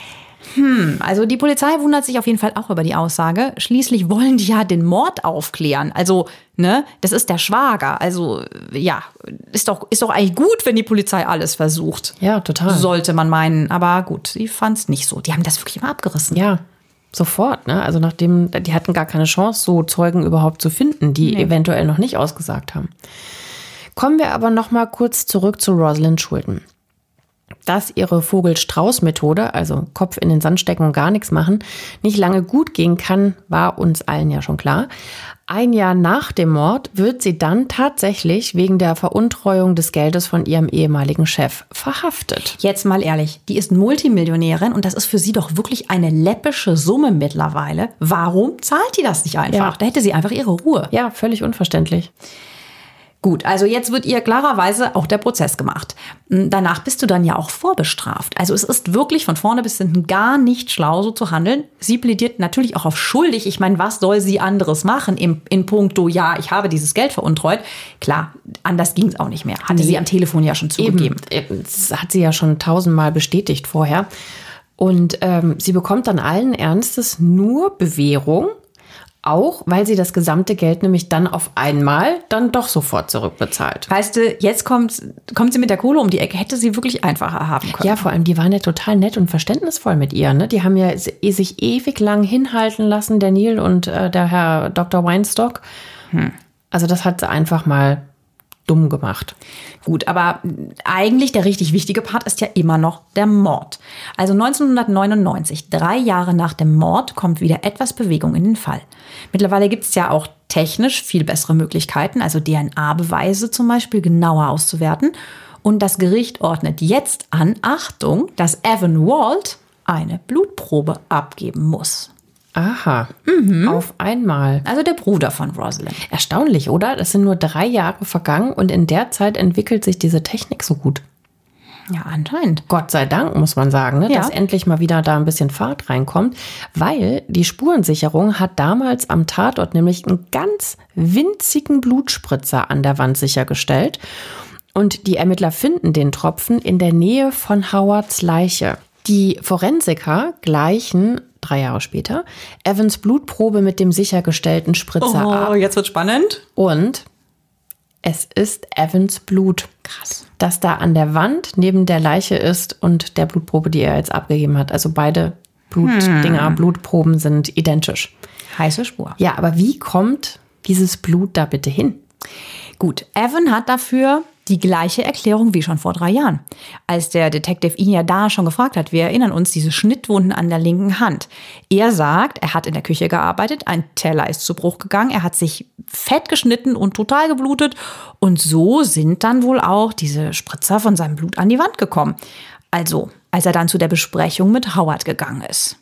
die Polizei wundert sich auf jeden Fall auch über die Aussage. Schließlich wollen die ja den Mord aufklären. Also, das ist der Schwager. Also, ja, ist doch eigentlich gut, wenn die Polizei alles versucht. Ja, total. Sollte man meinen. Aber gut, sie fand es nicht so. Die haben das wirklich mal abgerissen. Ja, sofort. Also nachdem, die hatten gar keine Chance, so Zeugen überhaupt zu finden, die eventuell noch nicht ausgesagt haben. Kommen wir aber noch mal kurz zurück zu Rosalind Schulden. Dass ihre Vogel-Strauß-Methode, also Kopf in den Sand stecken und gar nichts machen, nicht lange gut gehen kann, war uns allen ja schon klar. Ein Jahr nach dem Mord wird sie dann tatsächlich wegen der Veruntreuung des Geldes von ihrem ehemaligen Chef verhaftet. Jetzt mal ehrlich, die ist Multimillionärin und das ist für sie doch wirklich eine läppische Summe mittlerweile. Warum zahlt die das nicht einfach? Ja. Da hätte sie einfach ihre Ruhe. Ja, völlig unverständlich. Gut, also jetzt wird ihr klarerweise auch der Prozess gemacht. Danach bist du dann ja auch vorbestraft. Also es ist wirklich von vorne bis hinten gar nicht schlau, so zu handeln. Sie plädiert natürlich auch auf schuldig. Ich meine, was soll sie anderes machen in puncto, ja, ich habe dieses Geld veruntreut. Klar, anders ging es auch nicht mehr. Hatte sie am Telefon ja schon zugegeben. Das hat sie ja schon 1000-mal bestätigt vorher. Und sie bekommt dann allen Ernstes nur Bewährung. Auch, weil sie das gesamte Geld nämlich dann auf einmal dann doch sofort zurückbezahlt. Weißt du, jetzt kommt sie mit der Kohle um die Ecke. Hätte sie wirklich einfacher haben können. Ja, vor allem, die waren ja total nett und verständnisvoll mit ihr. Ne? Die haben ja sich ewig lang hinhalten lassen, der Neil und der Herr Dr. Weinstock. Also das hat sie einfach mal dumm gemacht. Gut, aber eigentlich der richtig wichtige Part ist ja immer noch der Mord. Also 1999, 3 Jahre nach dem Mord, kommt wieder etwas Bewegung in den Fall. Mittlerweile gibt es ja auch technisch viel bessere Möglichkeiten, also DNA-Beweise zum Beispiel genauer auszuwerten. Und das Gericht ordnet jetzt an, Achtung, dass Evan Wald eine Blutprobe abgeben muss. Aha, auf einmal. Also der Bruder von Rosalind. Erstaunlich, oder? Das sind nur 3 Jahre vergangen und in der Zeit entwickelt sich diese Technik so gut. Ja, anscheinend. Gott sei Dank, muss man sagen, ne? Ja. Dass endlich mal wieder da ein bisschen Fahrt reinkommt, weil die Spurensicherung hat damals am Tatort nämlich einen ganz winzigen Blutspritzer an der Wand sichergestellt. Und die Ermittler finden den Tropfen in der Nähe von Howards Leiche. Die Forensiker gleichen 3 Jahre später Evans Blutprobe mit dem sichergestellten Spritzer ab. Jetzt wird spannend. Und es ist Evans Blut. Krass. Das da an der Wand neben der Leiche ist und der Blutprobe, die er jetzt abgegeben hat. Also beide Blutproben sind identisch. Heiße Spur. Ja, aber wie kommt dieses Blut da bitte hin? Gut, Evan hat dafür Die gleiche Erklärung wie schon vor 3 Jahren. Als der Detective ihn ja da schon gefragt hat, wir erinnern uns, diese Schnittwunden an der linken Hand. Er sagt, er hat in der Küche gearbeitet, ein Teller ist zu Bruch gegangen, er hat sich fett geschnitten und total geblutet. Und so sind dann wohl auch diese Spritzer von seinem Blut an die Wand gekommen. Also, als er dann zu der Besprechung mit Howard gegangen ist.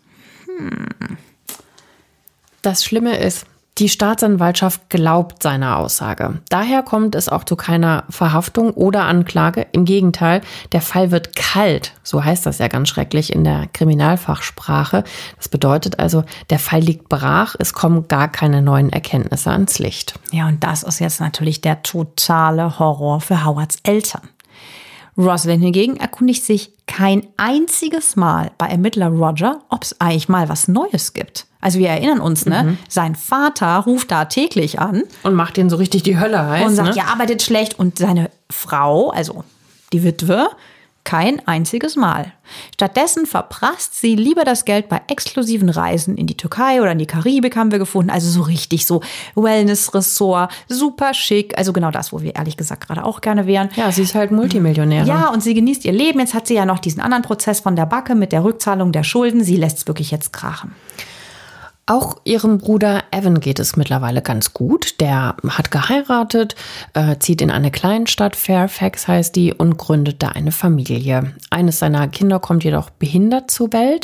Das Schlimme ist, die Staatsanwaltschaft glaubt seiner Aussage. Daher kommt es auch zu keiner Verhaftung oder Anklage. Im Gegenteil, der Fall wird kalt. So heißt das ja ganz schrecklich in der Kriminalfachsprache. Das bedeutet also, der Fall liegt brach. Es kommen gar keine neuen Erkenntnisse ans Licht. Ja, und das ist jetzt natürlich der totale Horror für Howards Eltern. Rosalind hingegen erkundigt sich kein einziges Mal bei Ermittler Roger, ob es eigentlich mal was Neues gibt. Also wir erinnern uns, ne? Sein Vater ruft da täglich an. Und macht denen so richtig die Hölle heiß. Und sagt, ja, arbeitet schlecht. Und seine Frau, also die Witwe, kein einziges Mal. Stattdessen verprasst sie lieber das Geld bei exklusiven Reisen in die Türkei oder in die Karibik, haben wir gefunden. Also so richtig so Wellness-Ressort, super schick. Also genau das, wo wir ehrlich gesagt gerade auch gerne wären. Ja, sie ist halt Multimillionärin. Ja, und sie genießt ihr Leben. Jetzt hat sie ja noch diesen anderen Prozess von der Backe mit der Rückzahlung der Schulden. Sie lässt es wirklich jetzt krachen. Auch ihrem Bruder Evan geht es mittlerweile ganz gut. Der hat geheiratet, zieht in eine Kleinstadt, Fairfax heißt die, und gründet da eine Familie. Eines seiner Kinder kommt jedoch behindert zur Welt.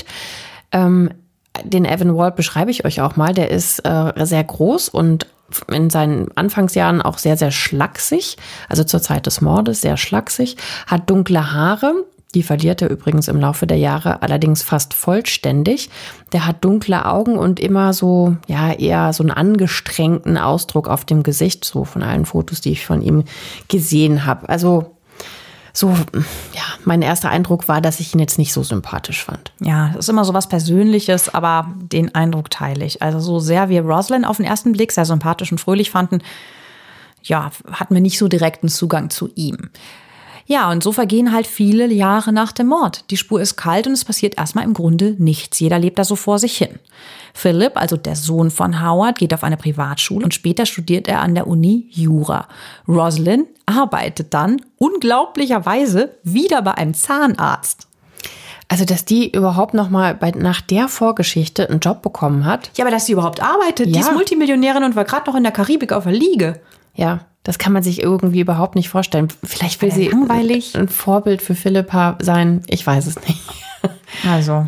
Den Evan Wald beschreibe ich euch auch mal. Der ist sehr groß und in seinen Anfangsjahren auch sehr, sehr schlaksig. Also zur Zeit des Mordes sehr schlaksig. Hat dunkle Haare. Die verliert er übrigens im Laufe der Jahre allerdings fast vollständig. Der hat dunkle Augen und immer so, ja, eher so einen angestrengten Ausdruck auf dem Gesicht, so von allen Fotos, die ich von ihm gesehen habe. Also so, ja, mein erster Eindruck war, dass ich ihn jetzt nicht so sympathisch fand. Ja, das ist immer so was Persönliches, aber den Eindruck teile ich. Also so sehr wir Rosalind auf den ersten Blick sehr sympathisch und fröhlich fanden, ja, hatten wir nicht so direkten Zugang zu ihm. Ja, und so vergehen halt viele Jahre nach dem Mord. Die Spur ist kalt und es passiert erstmal im Grunde nichts. Jeder lebt da so vor sich hin. Philip, also der Sohn von Howard, geht auf eine Privatschule und später studiert er an der Uni Jura. Rosalind arbeitet dann unglaublicherweise wieder bei einem Zahnarzt. Also, dass die überhaupt noch mal nach der Vorgeschichte einen Job bekommen hat. Ja, aber dass sie überhaupt arbeitet. Ja. Die ist Multimillionärin und war gerade noch in der Karibik auf der Liege. Ja, das kann man sich irgendwie überhaupt nicht vorstellen. Vielleicht will sie langweilig ein Vorbild für Philippa sein. Ich weiß es nicht. Also,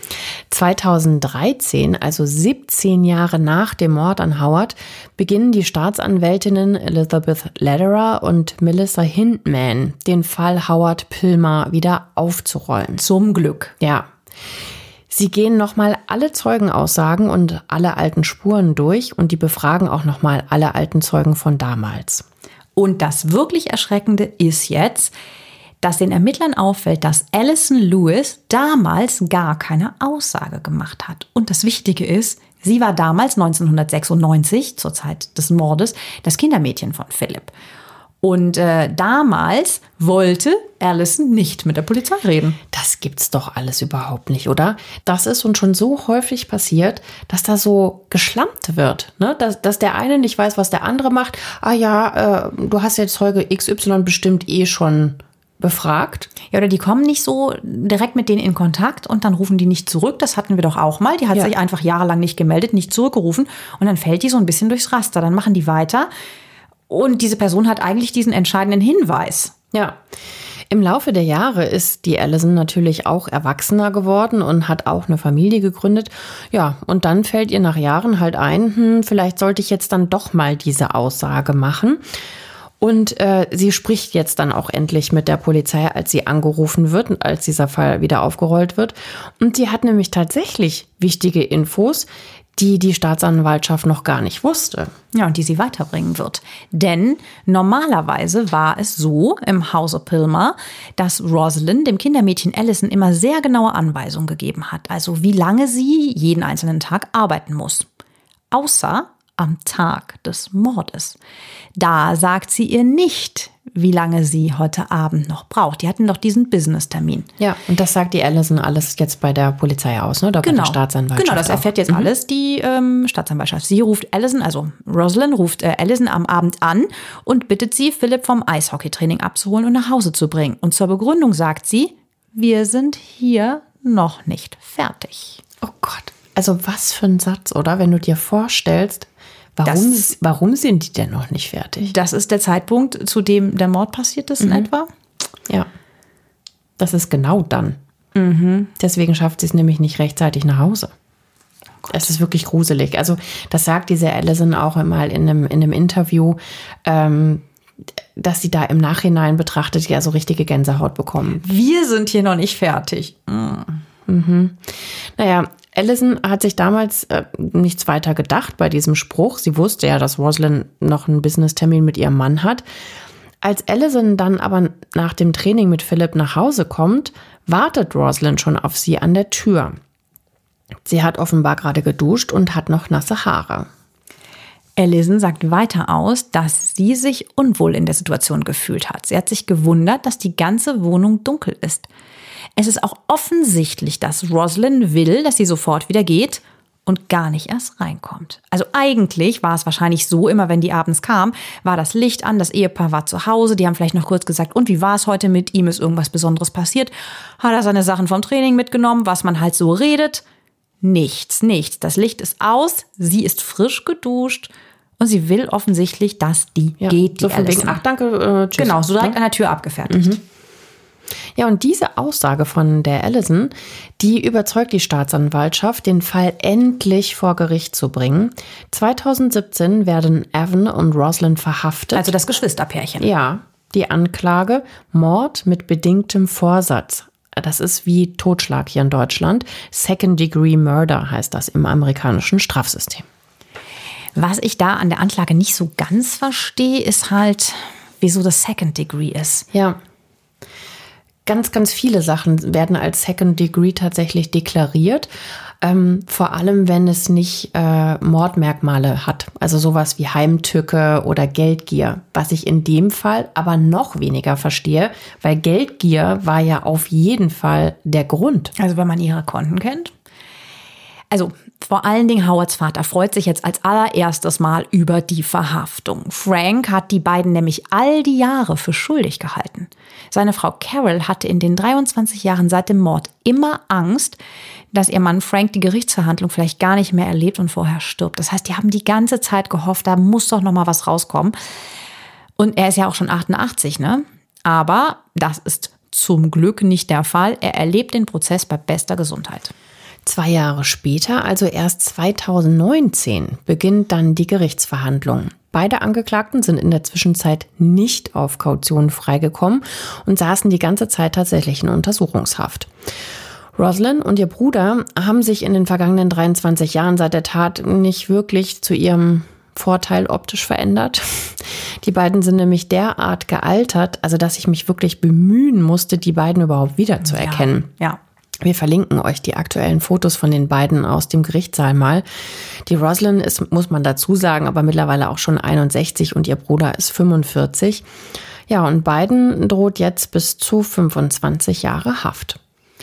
2013, also 17 Jahre nach dem Mord an Howard, beginnen die Staatsanwältinnen Elizabeth Lederer und Melissa Hindman, den Fall Howard Pilmer wieder aufzurollen. Zum Glück. Ja. Sie gehen nochmal alle Zeugenaussagen und alle alten Spuren durch und die befragen auch nochmal alle alten Zeugen von damals. Und das wirklich Erschreckende ist jetzt, dass den Ermittlern auffällt, dass Alison Lewis damals gar keine Aussage gemacht hat. Und das Wichtige ist, sie war damals 1996, zur Zeit des Mordes, das Kindermädchen von Philip. Und damals wollte Alison nicht mit der Polizei reden. Das gibt's doch alles überhaupt nicht, oder? Das ist uns schon so häufig passiert, dass da so geschlampt wird, ne? Dass der eine nicht weiß, was der andere macht. Ah ja, du hast jetzt Zeuge XY bestimmt schon befragt. Ja, oder die kommen nicht so direkt mit denen in Kontakt und dann rufen die nicht zurück. Das hatten wir doch auch mal. Die hat sich einfach jahrelang nicht gemeldet, nicht zurückgerufen. Und dann fällt die so ein bisschen durchs Raster. Dann machen die weiter. Und diese Person hat eigentlich diesen entscheidenden Hinweis. Ja. Im Laufe der Jahre ist die Alison natürlich auch erwachsener geworden und hat auch eine Familie gegründet. Ja, und dann fällt ihr nach Jahren halt ein, vielleicht sollte ich jetzt dann doch mal diese Aussage machen. Und sie spricht jetzt dann auch endlich mit der Polizei, als sie angerufen wird und als dieser Fall wieder aufgerollt wird. Und sie hat nämlich tatsächlich wichtige Infos, die Staatsanwaltschaft noch gar nicht wusste. Ja, und die sie weiterbringen wird. Denn normalerweise war es so im Hause Pilmer, dass Rosalind dem Kindermädchen Alison immer sehr genaue Anweisungen gegeben hat. Also wie lange sie jeden einzelnen Tag arbeiten muss. Außer am Tag des Mordes. Da sagt sie ihr nicht, wie lange sie heute Abend noch braucht. Die hatten doch diesen Business-Termin. Ja, und das sagt die Allison alles jetzt bei der Polizei aus, ne? Oder bei der Staatsanwaltschaft. Genau, das erfährt jetzt alles die Staatsanwaltschaft. Sie ruft Allison, also Rosalind ruft Allison am Abend an und bittet sie, Philipp vom Eishockeytraining abzuholen und nach Hause zu bringen. Und zur Begründung sagt sie, wir sind hier noch nicht fertig. Oh Gott, also was für ein Satz, oder? Wenn du dir vorstellst, warum sind die denn noch nicht fertig? Das ist der Zeitpunkt, zu dem der Mord passiert ist in etwa? Ja, das ist genau dann. Deswegen schafft sie es nämlich nicht rechtzeitig nach Hause. Es ist wirklich gruselig. Also das sagt diese Allison auch einmal in einem Interview, dass sie da im Nachhinein betrachtet ja so richtige Gänsehaut bekommen. Wir sind hier noch nicht fertig. Naja, Allison hat sich damals nichts weiter gedacht bei diesem Spruch. Sie wusste ja, dass Rosalind noch einen Business-Termin mit ihrem Mann hat. Als Allison dann aber nach dem Training mit Philipp nach Hause kommt, wartet Rosalind schon auf sie an der Tür. Sie hat offenbar gerade geduscht und hat noch nasse Haare. Allison sagt weiter aus, dass sie sich unwohl in der Situation gefühlt hat. Sie hat sich gewundert, dass die ganze Wohnung dunkel ist. Es ist auch offensichtlich, dass Rosalind will, dass sie sofort wieder geht und gar nicht erst reinkommt. Also eigentlich war es wahrscheinlich so, immer wenn die abends kam, war das Licht an, das Ehepaar war zu Hause, die haben vielleicht noch kurz gesagt, und wie war es heute mit ihm, ist irgendwas Besonderes passiert? Hat er seine Sachen vom Training mitgenommen, was man halt so redet? Nichts. Das Licht ist aus, sie ist frisch geduscht und sie will offensichtlich, dass die geht. So von wegen, ach danke, tschüss. Genau, so direkt an der Tür abgefertigt. Ja, und diese Aussage von der Allison, die überzeugt die Staatsanwaltschaft, den Fall endlich vor Gericht zu bringen. 2017 werden Evan und Rosalind verhaftet. Also das Geschwisterpärchen. Ja, die Anklage Mord mit bedingtem Vorsatz. Das ist wie Totschlag hier in Deutschland. Second-Degree Murder heißt das im amerikanischen Strafsystem. Was ich da an der Anklage nicht so ganz verstehe, ist halt, wieso das Second Degree ist. Ja. Ganz, ganz viele Sachen werden als Second Degree tatsächlich deklariert. Vor allem, wenn es nicht Mordmerkmale hat. Also sowas wie Heimtücke oder Geldgier. Was ich in dem Fall aber noch weniger verstehe, weil Geldgier war ja auf jeden Fall der Grund. Also wenn man ihre Konten kennt. Also vor allen Dingen Howards Vater freut sich jetzt als allererstes Mal über die Verhaftung. Frank hat die beiden nämlich all die Jahre für schuldig gehalten. Seine Frau Carol hatte in den 23 Jahren seit dem Mord immer Angst, dass ihr Mann Frank die Gerichtsverhandlung vielleicht gar nicht mehr erlebt und vorher stirbt. Das heißt, die haben die ganze Zeit gehofft, da muss doch noch mal was rauskommen. Und er ist ja auch schon 88, ne? Aber das ist zum Glück nicht der Fall. Er erlebt den Prozess bei bester Gesundheit. 2 Jahre später, also erst 2019, beginnt dann die Gerichtsverhandlung. Beide Angeklagten sind in der Zwischenzeit nicht auf Kaution freigekommen und saßen die ganze Zeit tatsächlich in Untersuchungshaft. Rosalind und ihr Bruder haben sich in den vergangenen 23 Jahren seit der Tat nicht wirklich zu ihrem Vorteil optisch verändert. Die beiden sind nämlich derart gealtert, also dass ich mich wirklich bemühen musste, die beiden überhaupt wiederzuerkennen. Ja. Wir verlinken euch die aktuellen Fotos von den beiden aus dem Gerichtssaal mal. Die Rosalind ist, muss man dazu sagen, aber mittlerweile auch schon 61 und ihr Bruder ist 45. Ja, und beiden droht jetzt bis zu 25 Jahre Haft.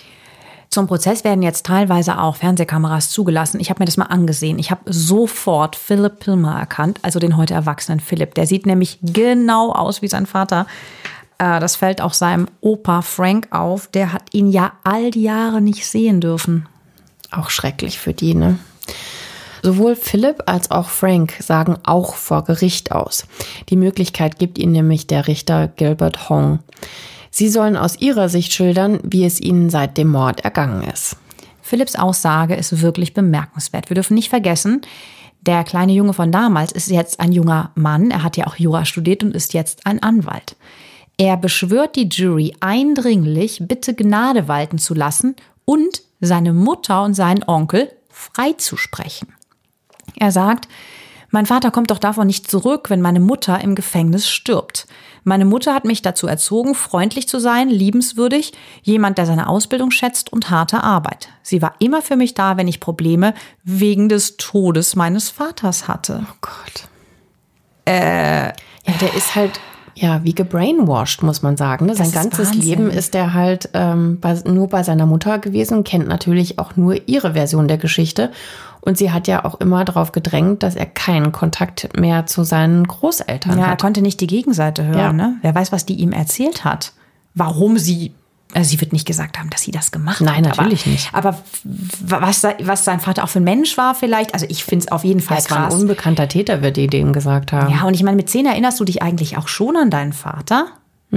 Zum Prozess werden jetzt teilweise auch Fernsehkameras zugelassen. Ich habe mir das mal angesehen. Ich habe sofort Philip Pilmer erkannt, also den heute erwachsenen Philipp. Der sieht nämlich genau aus wie sein Vater. Das fällt auch seinem Opa Frank auf. Der hat ihn ja all die Jahre nicht sehen dürfen. Auch schrecklich für die, ne? Sowohl Philipp als auch Frank sagen auch vor Gericht aus. Die Möglichkeit gibt ihnen nämlich der Richter Gilbert Hong. Sie sollen aus ihrer Sicht schildern, wie es ihnen seit dem Mord ergangen ist. Philipps Aussage ist wirklich bemerkenswert. Wir dürfen nicht vergessen, der kleine Junge von damals ist jetzt ein junger Mann. Er hat ja auch Jura studiert und ist jetzt ein Anwalt. Er beschwört die Jury eindringlich, bitte Gnade walten zu lassen und seine Mutter und seinen Onkel freizusprechen. Er sagt, mein Vater kommt doch davon nicht zurück, wenn meine Mutter im Gefängnis stirbt. Meine Mutter hat mich dazu erzogen, freundlich zu sein, liebenswürdig, jemand, der seine Ausbildung schätzt und harte Arbeit. Sie war immer für mich da, wenn ich Probleme wegen des Todes meines Vaters hatte. Oh Gott. Ja, der ist halt ja, wie gebrainwashed, muss man sagen. Sein ganzes Wahnsinn. Leben ist er halt nur bei seiner Mutter gewesen, kennt natürlich auch nur ihre Version der Geschichte. Und sie hat ja auch immer darauf gedrängt, dass er keinen Kontakt mehr zu seinen Großeltern Ja, er hat. konnte nicht die Gegenseite hören. Ja. Ne? Wer weiß, was die ihm erzählt hat. Warum sie... Also sie wird nicht gesagt haben, dass sie das gemacht hat. Nein, natürlich nicht. Aber was sein Vater auch für ein Mensch war vielleicht, also ich finde es auf jeden Fall Es war ein krass. unbekannter Täter, wird die dem gesagt haben. Ja, und ich meine, mit 10 erinnerst du dich eigentlich auch schon an deinen Vater.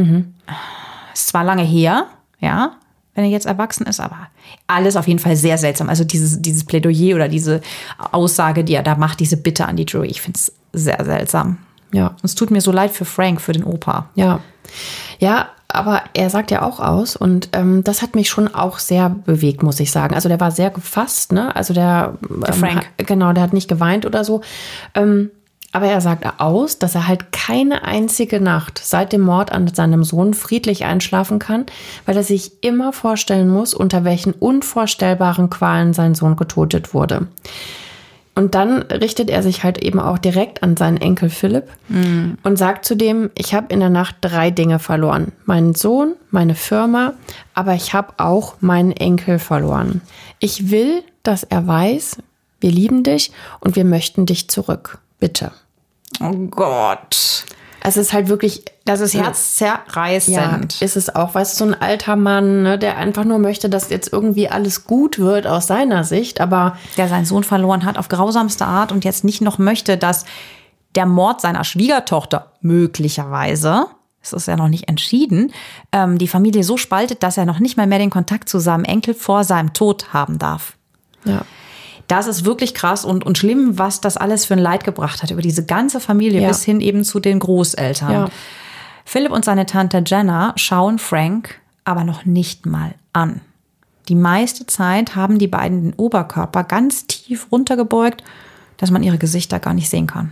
Ist zwar lange her, ja, wenn er jetzt erwachsen ist, aber alles auf jeden Fall sehr seltsam. Also dieses Plädoyer oder diese Aussage, die er da macht, diese Bitte an die Jury, ich finde es sehr seltsam. Ja. Und es tut mir so leid für Frank, für den Opa. Ja. Ja, aber er sagt ja auch aus und das hat mich schon auch sehr bewegt, muss ich sagen. Also der war sehr gefasst, ne? Also der Frank. Der hat nicht geweint oder so. Aber er sagt aus, dass er halt keine einzige Nacht seit dem Mord an seinem Sohn friedlich einschlafen kann, weil er sich immer vorstellen muss, unter welchen unvorstellbaren Qualen sein Sohn getötet wurde. Und dann richtet er sich halt eben auch direkt an seinen Enkel Philip und sagt zu dem, ich habe in der Nacht 3 Dinge verloren. Meinen Sohn, meine Firma, aber ich habe auch meinen Enkel verloren. Ich will, dass er weiß, wir lieben dich und wir möchten dich zurück. Bitte. Oh Gott. Also es ist halt wirklich... Das ist herzzerreißend. Ja, ist es auch, weißt du, so ein alter Mann, ne, der einfach nur möchte, dass jetzt irgendwie alles gut wird aus seiner Sicht, aber... Der seinen Sohn verloren hat auf grausamste Art und jetzt nicht noch möchte, dass der Mord seiner Schwiegertochter möglicherweise, es ist ja noch nicht entschieden, die Familie so spaltet, dass er noch nicht mal mehr den Kontakt zu seinem Enkel vor seinem Tod haben darf. Ja. Das ist wirklich krass und schlimm, was das alles für ein Leid gebracht hat über diese ganze Familie bis hin eben zu den Großeltern. Ja. Philip und seine Tante Jenna schauen Frank aber noch nicht mal an. Die meiste Zeit haben die beiden den Oberkörper ganz tief runtergebeugt, dass man ihre Gesichter gar nicht sehen kann.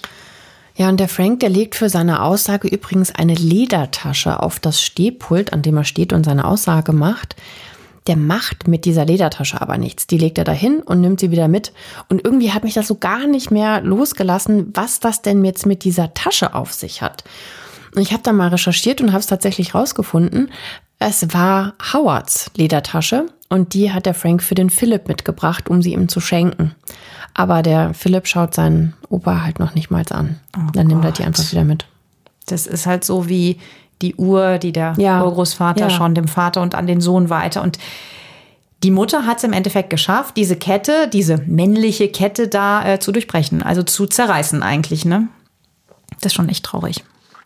Ja, und der Frank, der legt für seine Aussage übrigens eine Ledertasche auf das Stehpult, an dem er steht und seine Aussage macht. Der macht mit dieser Ledertasche aber nichts. Die legt er dahin und nimmt sie wieder mit. Und irgendwie hat mich das so gar nicht mehr losgelassen, was das denn jetzt mit dieser Tasche auf sich hat. Und ich habe da mal recherchiert und habe es tatsächlich rausgefunden. Es war Howards Ledertasche und die hat der Frank für den Philip mitgebracht, um sie ihm zu schenken. Aber der Philip schaut seinen Opa halt noch nicht mal an. Dann nimmt er die einfach wieder mit. Das ist halt so wie die Uhr, die der Urgroßvater Ja. schon dem Vater und an den Sohn weiter. Und die Mutter hat es im Endeffekt geschafft, diese Kette, diese männliche Kette da zu durchbrechen, also zu zerreißen eigentlich, ne? Das ist schon echt traurig.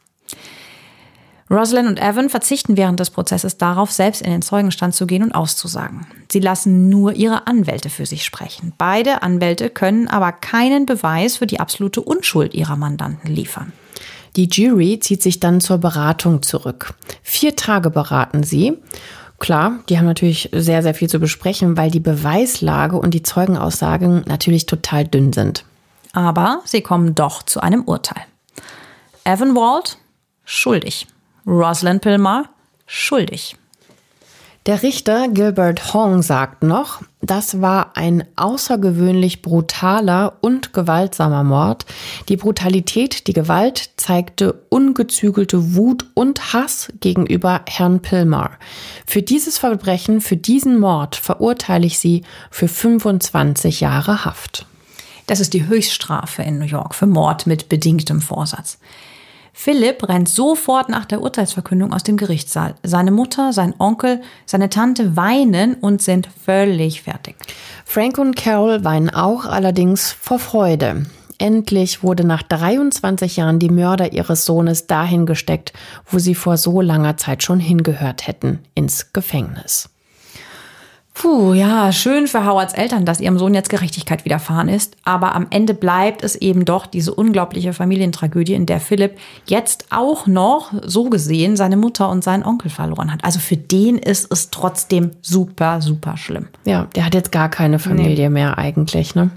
Rosalind und Evan verzichten während des Prozesses darauf, selbst in den Zeugenstand zu gehen und auszusagen. Sie lassen nur ihre Anwälte für sich sprechen. Beide Anwälte können aber keinen Beweis für die absolute Unschuld ihrer Mandanten liefern. Die Jury zieht sich dann zur Beratung zurück. 4 Tage beraten sie. Klar, die haben natürlich sehr, sehr viel zu besprechen, weil die Beweislage und die Zeugenaussagen natürlich total dünn sind. Aber sie kommen doch zu einem Urteil. Evan Wald, schuldig. Rosalind Pilmar, schuldig. Der Richter Gilbert Hong sagt noch, das war ein außergewöhnlich brutaler und gewaltsamer Mord. Die Brutalität, die Gewalt zeigte ungezügelte Wut und Hass gegenüber Herrn Pilmar. Für dieses Verbrechen, für diesen Mord verurteile ich Sie für 25 Jahre Haft. Das ist die Höchststrafe in New York für Mord mit bedingtem Vorsatz. Philipp rennt sofort nach der Urteilsverkündung aus dem Gerichtssaal. Seine Mutter, sein Onkel, seine Tante weinen und sind völlig fertig. Frank und Carol weinen auch, allerdings vor Freude. Endlich wurde nach 23 Jahren die Mörder ihres Sohnes dahin gesteckt, wo sie vor so langer Zeit schon hingehört hätten, ins Gefängnis. Puh, ja, schön für Howards Eltern, dass ihrem Sohn jetzt Gerechtigkeit widerfahren ist. Aber am Ende bleibt es eben doch diese unglaubliche Familientragödie, in der Philipp jetzt auch noch, so gesehen, seine Mutter und seinen Onkel verloren hat. Also für den ist es trotzdem super, super schlimm. Ja, der hat jetzt gar keine Familie mehr eigentlich, ne?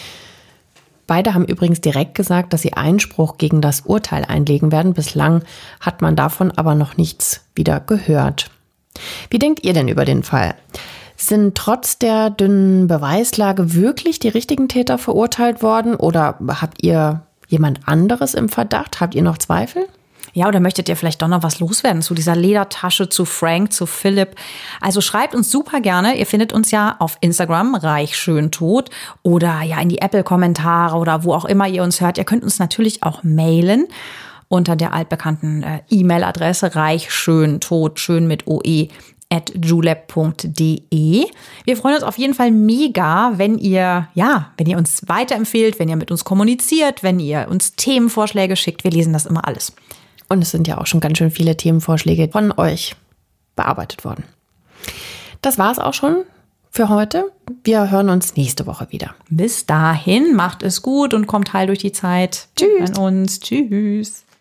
Beide haben übrigens direkt gesagt, dass sie Einspruch gegen das Urteil einlegen werden. Bislang hat man davon aber noch nichts wieder gehört. Wie denkt ihr denn über den Fall? Sind trotz der dünnen Beweislage wirklich die richtigen Täter verurteilt worden? Oder habt ihr jemand anderes im Verdacht? Habt ihr noch Zweifel? Ja, oder möchtet ihr vielleicht doch noch was loswerden zu dieser Ledertasche, zu Frank, zu Philipp? Also schreibt uns super gerne. Ihr findet uns ja auf Instagram, reich schön tot, oder ja in die Apple-Kommentare oder wo auch immer ihr uns hört. Ihr könnt uns natürlich auch mailen unter der altbekannten E-Mail-Adresse reichschöntot, schön mit OE, @julep.de. Wir freuen uns auf jeden Fall mega, wenn ihr uns weiterempfehlt, wenn ihr mit uns kommuniziert, wenn ihr uns Themenvorschläge schickt. Wir lesen das immer alles. Und es sind ja auch schon ganz schön viele Themenvorschläge von euch bearbeitet worden. Das war's auch schon für heute. Wir hören uns nächste Woche wieder. Bis dahin, macht es gut und kommt heil durch die Zeit. Tschüss. An uns. Tschüss.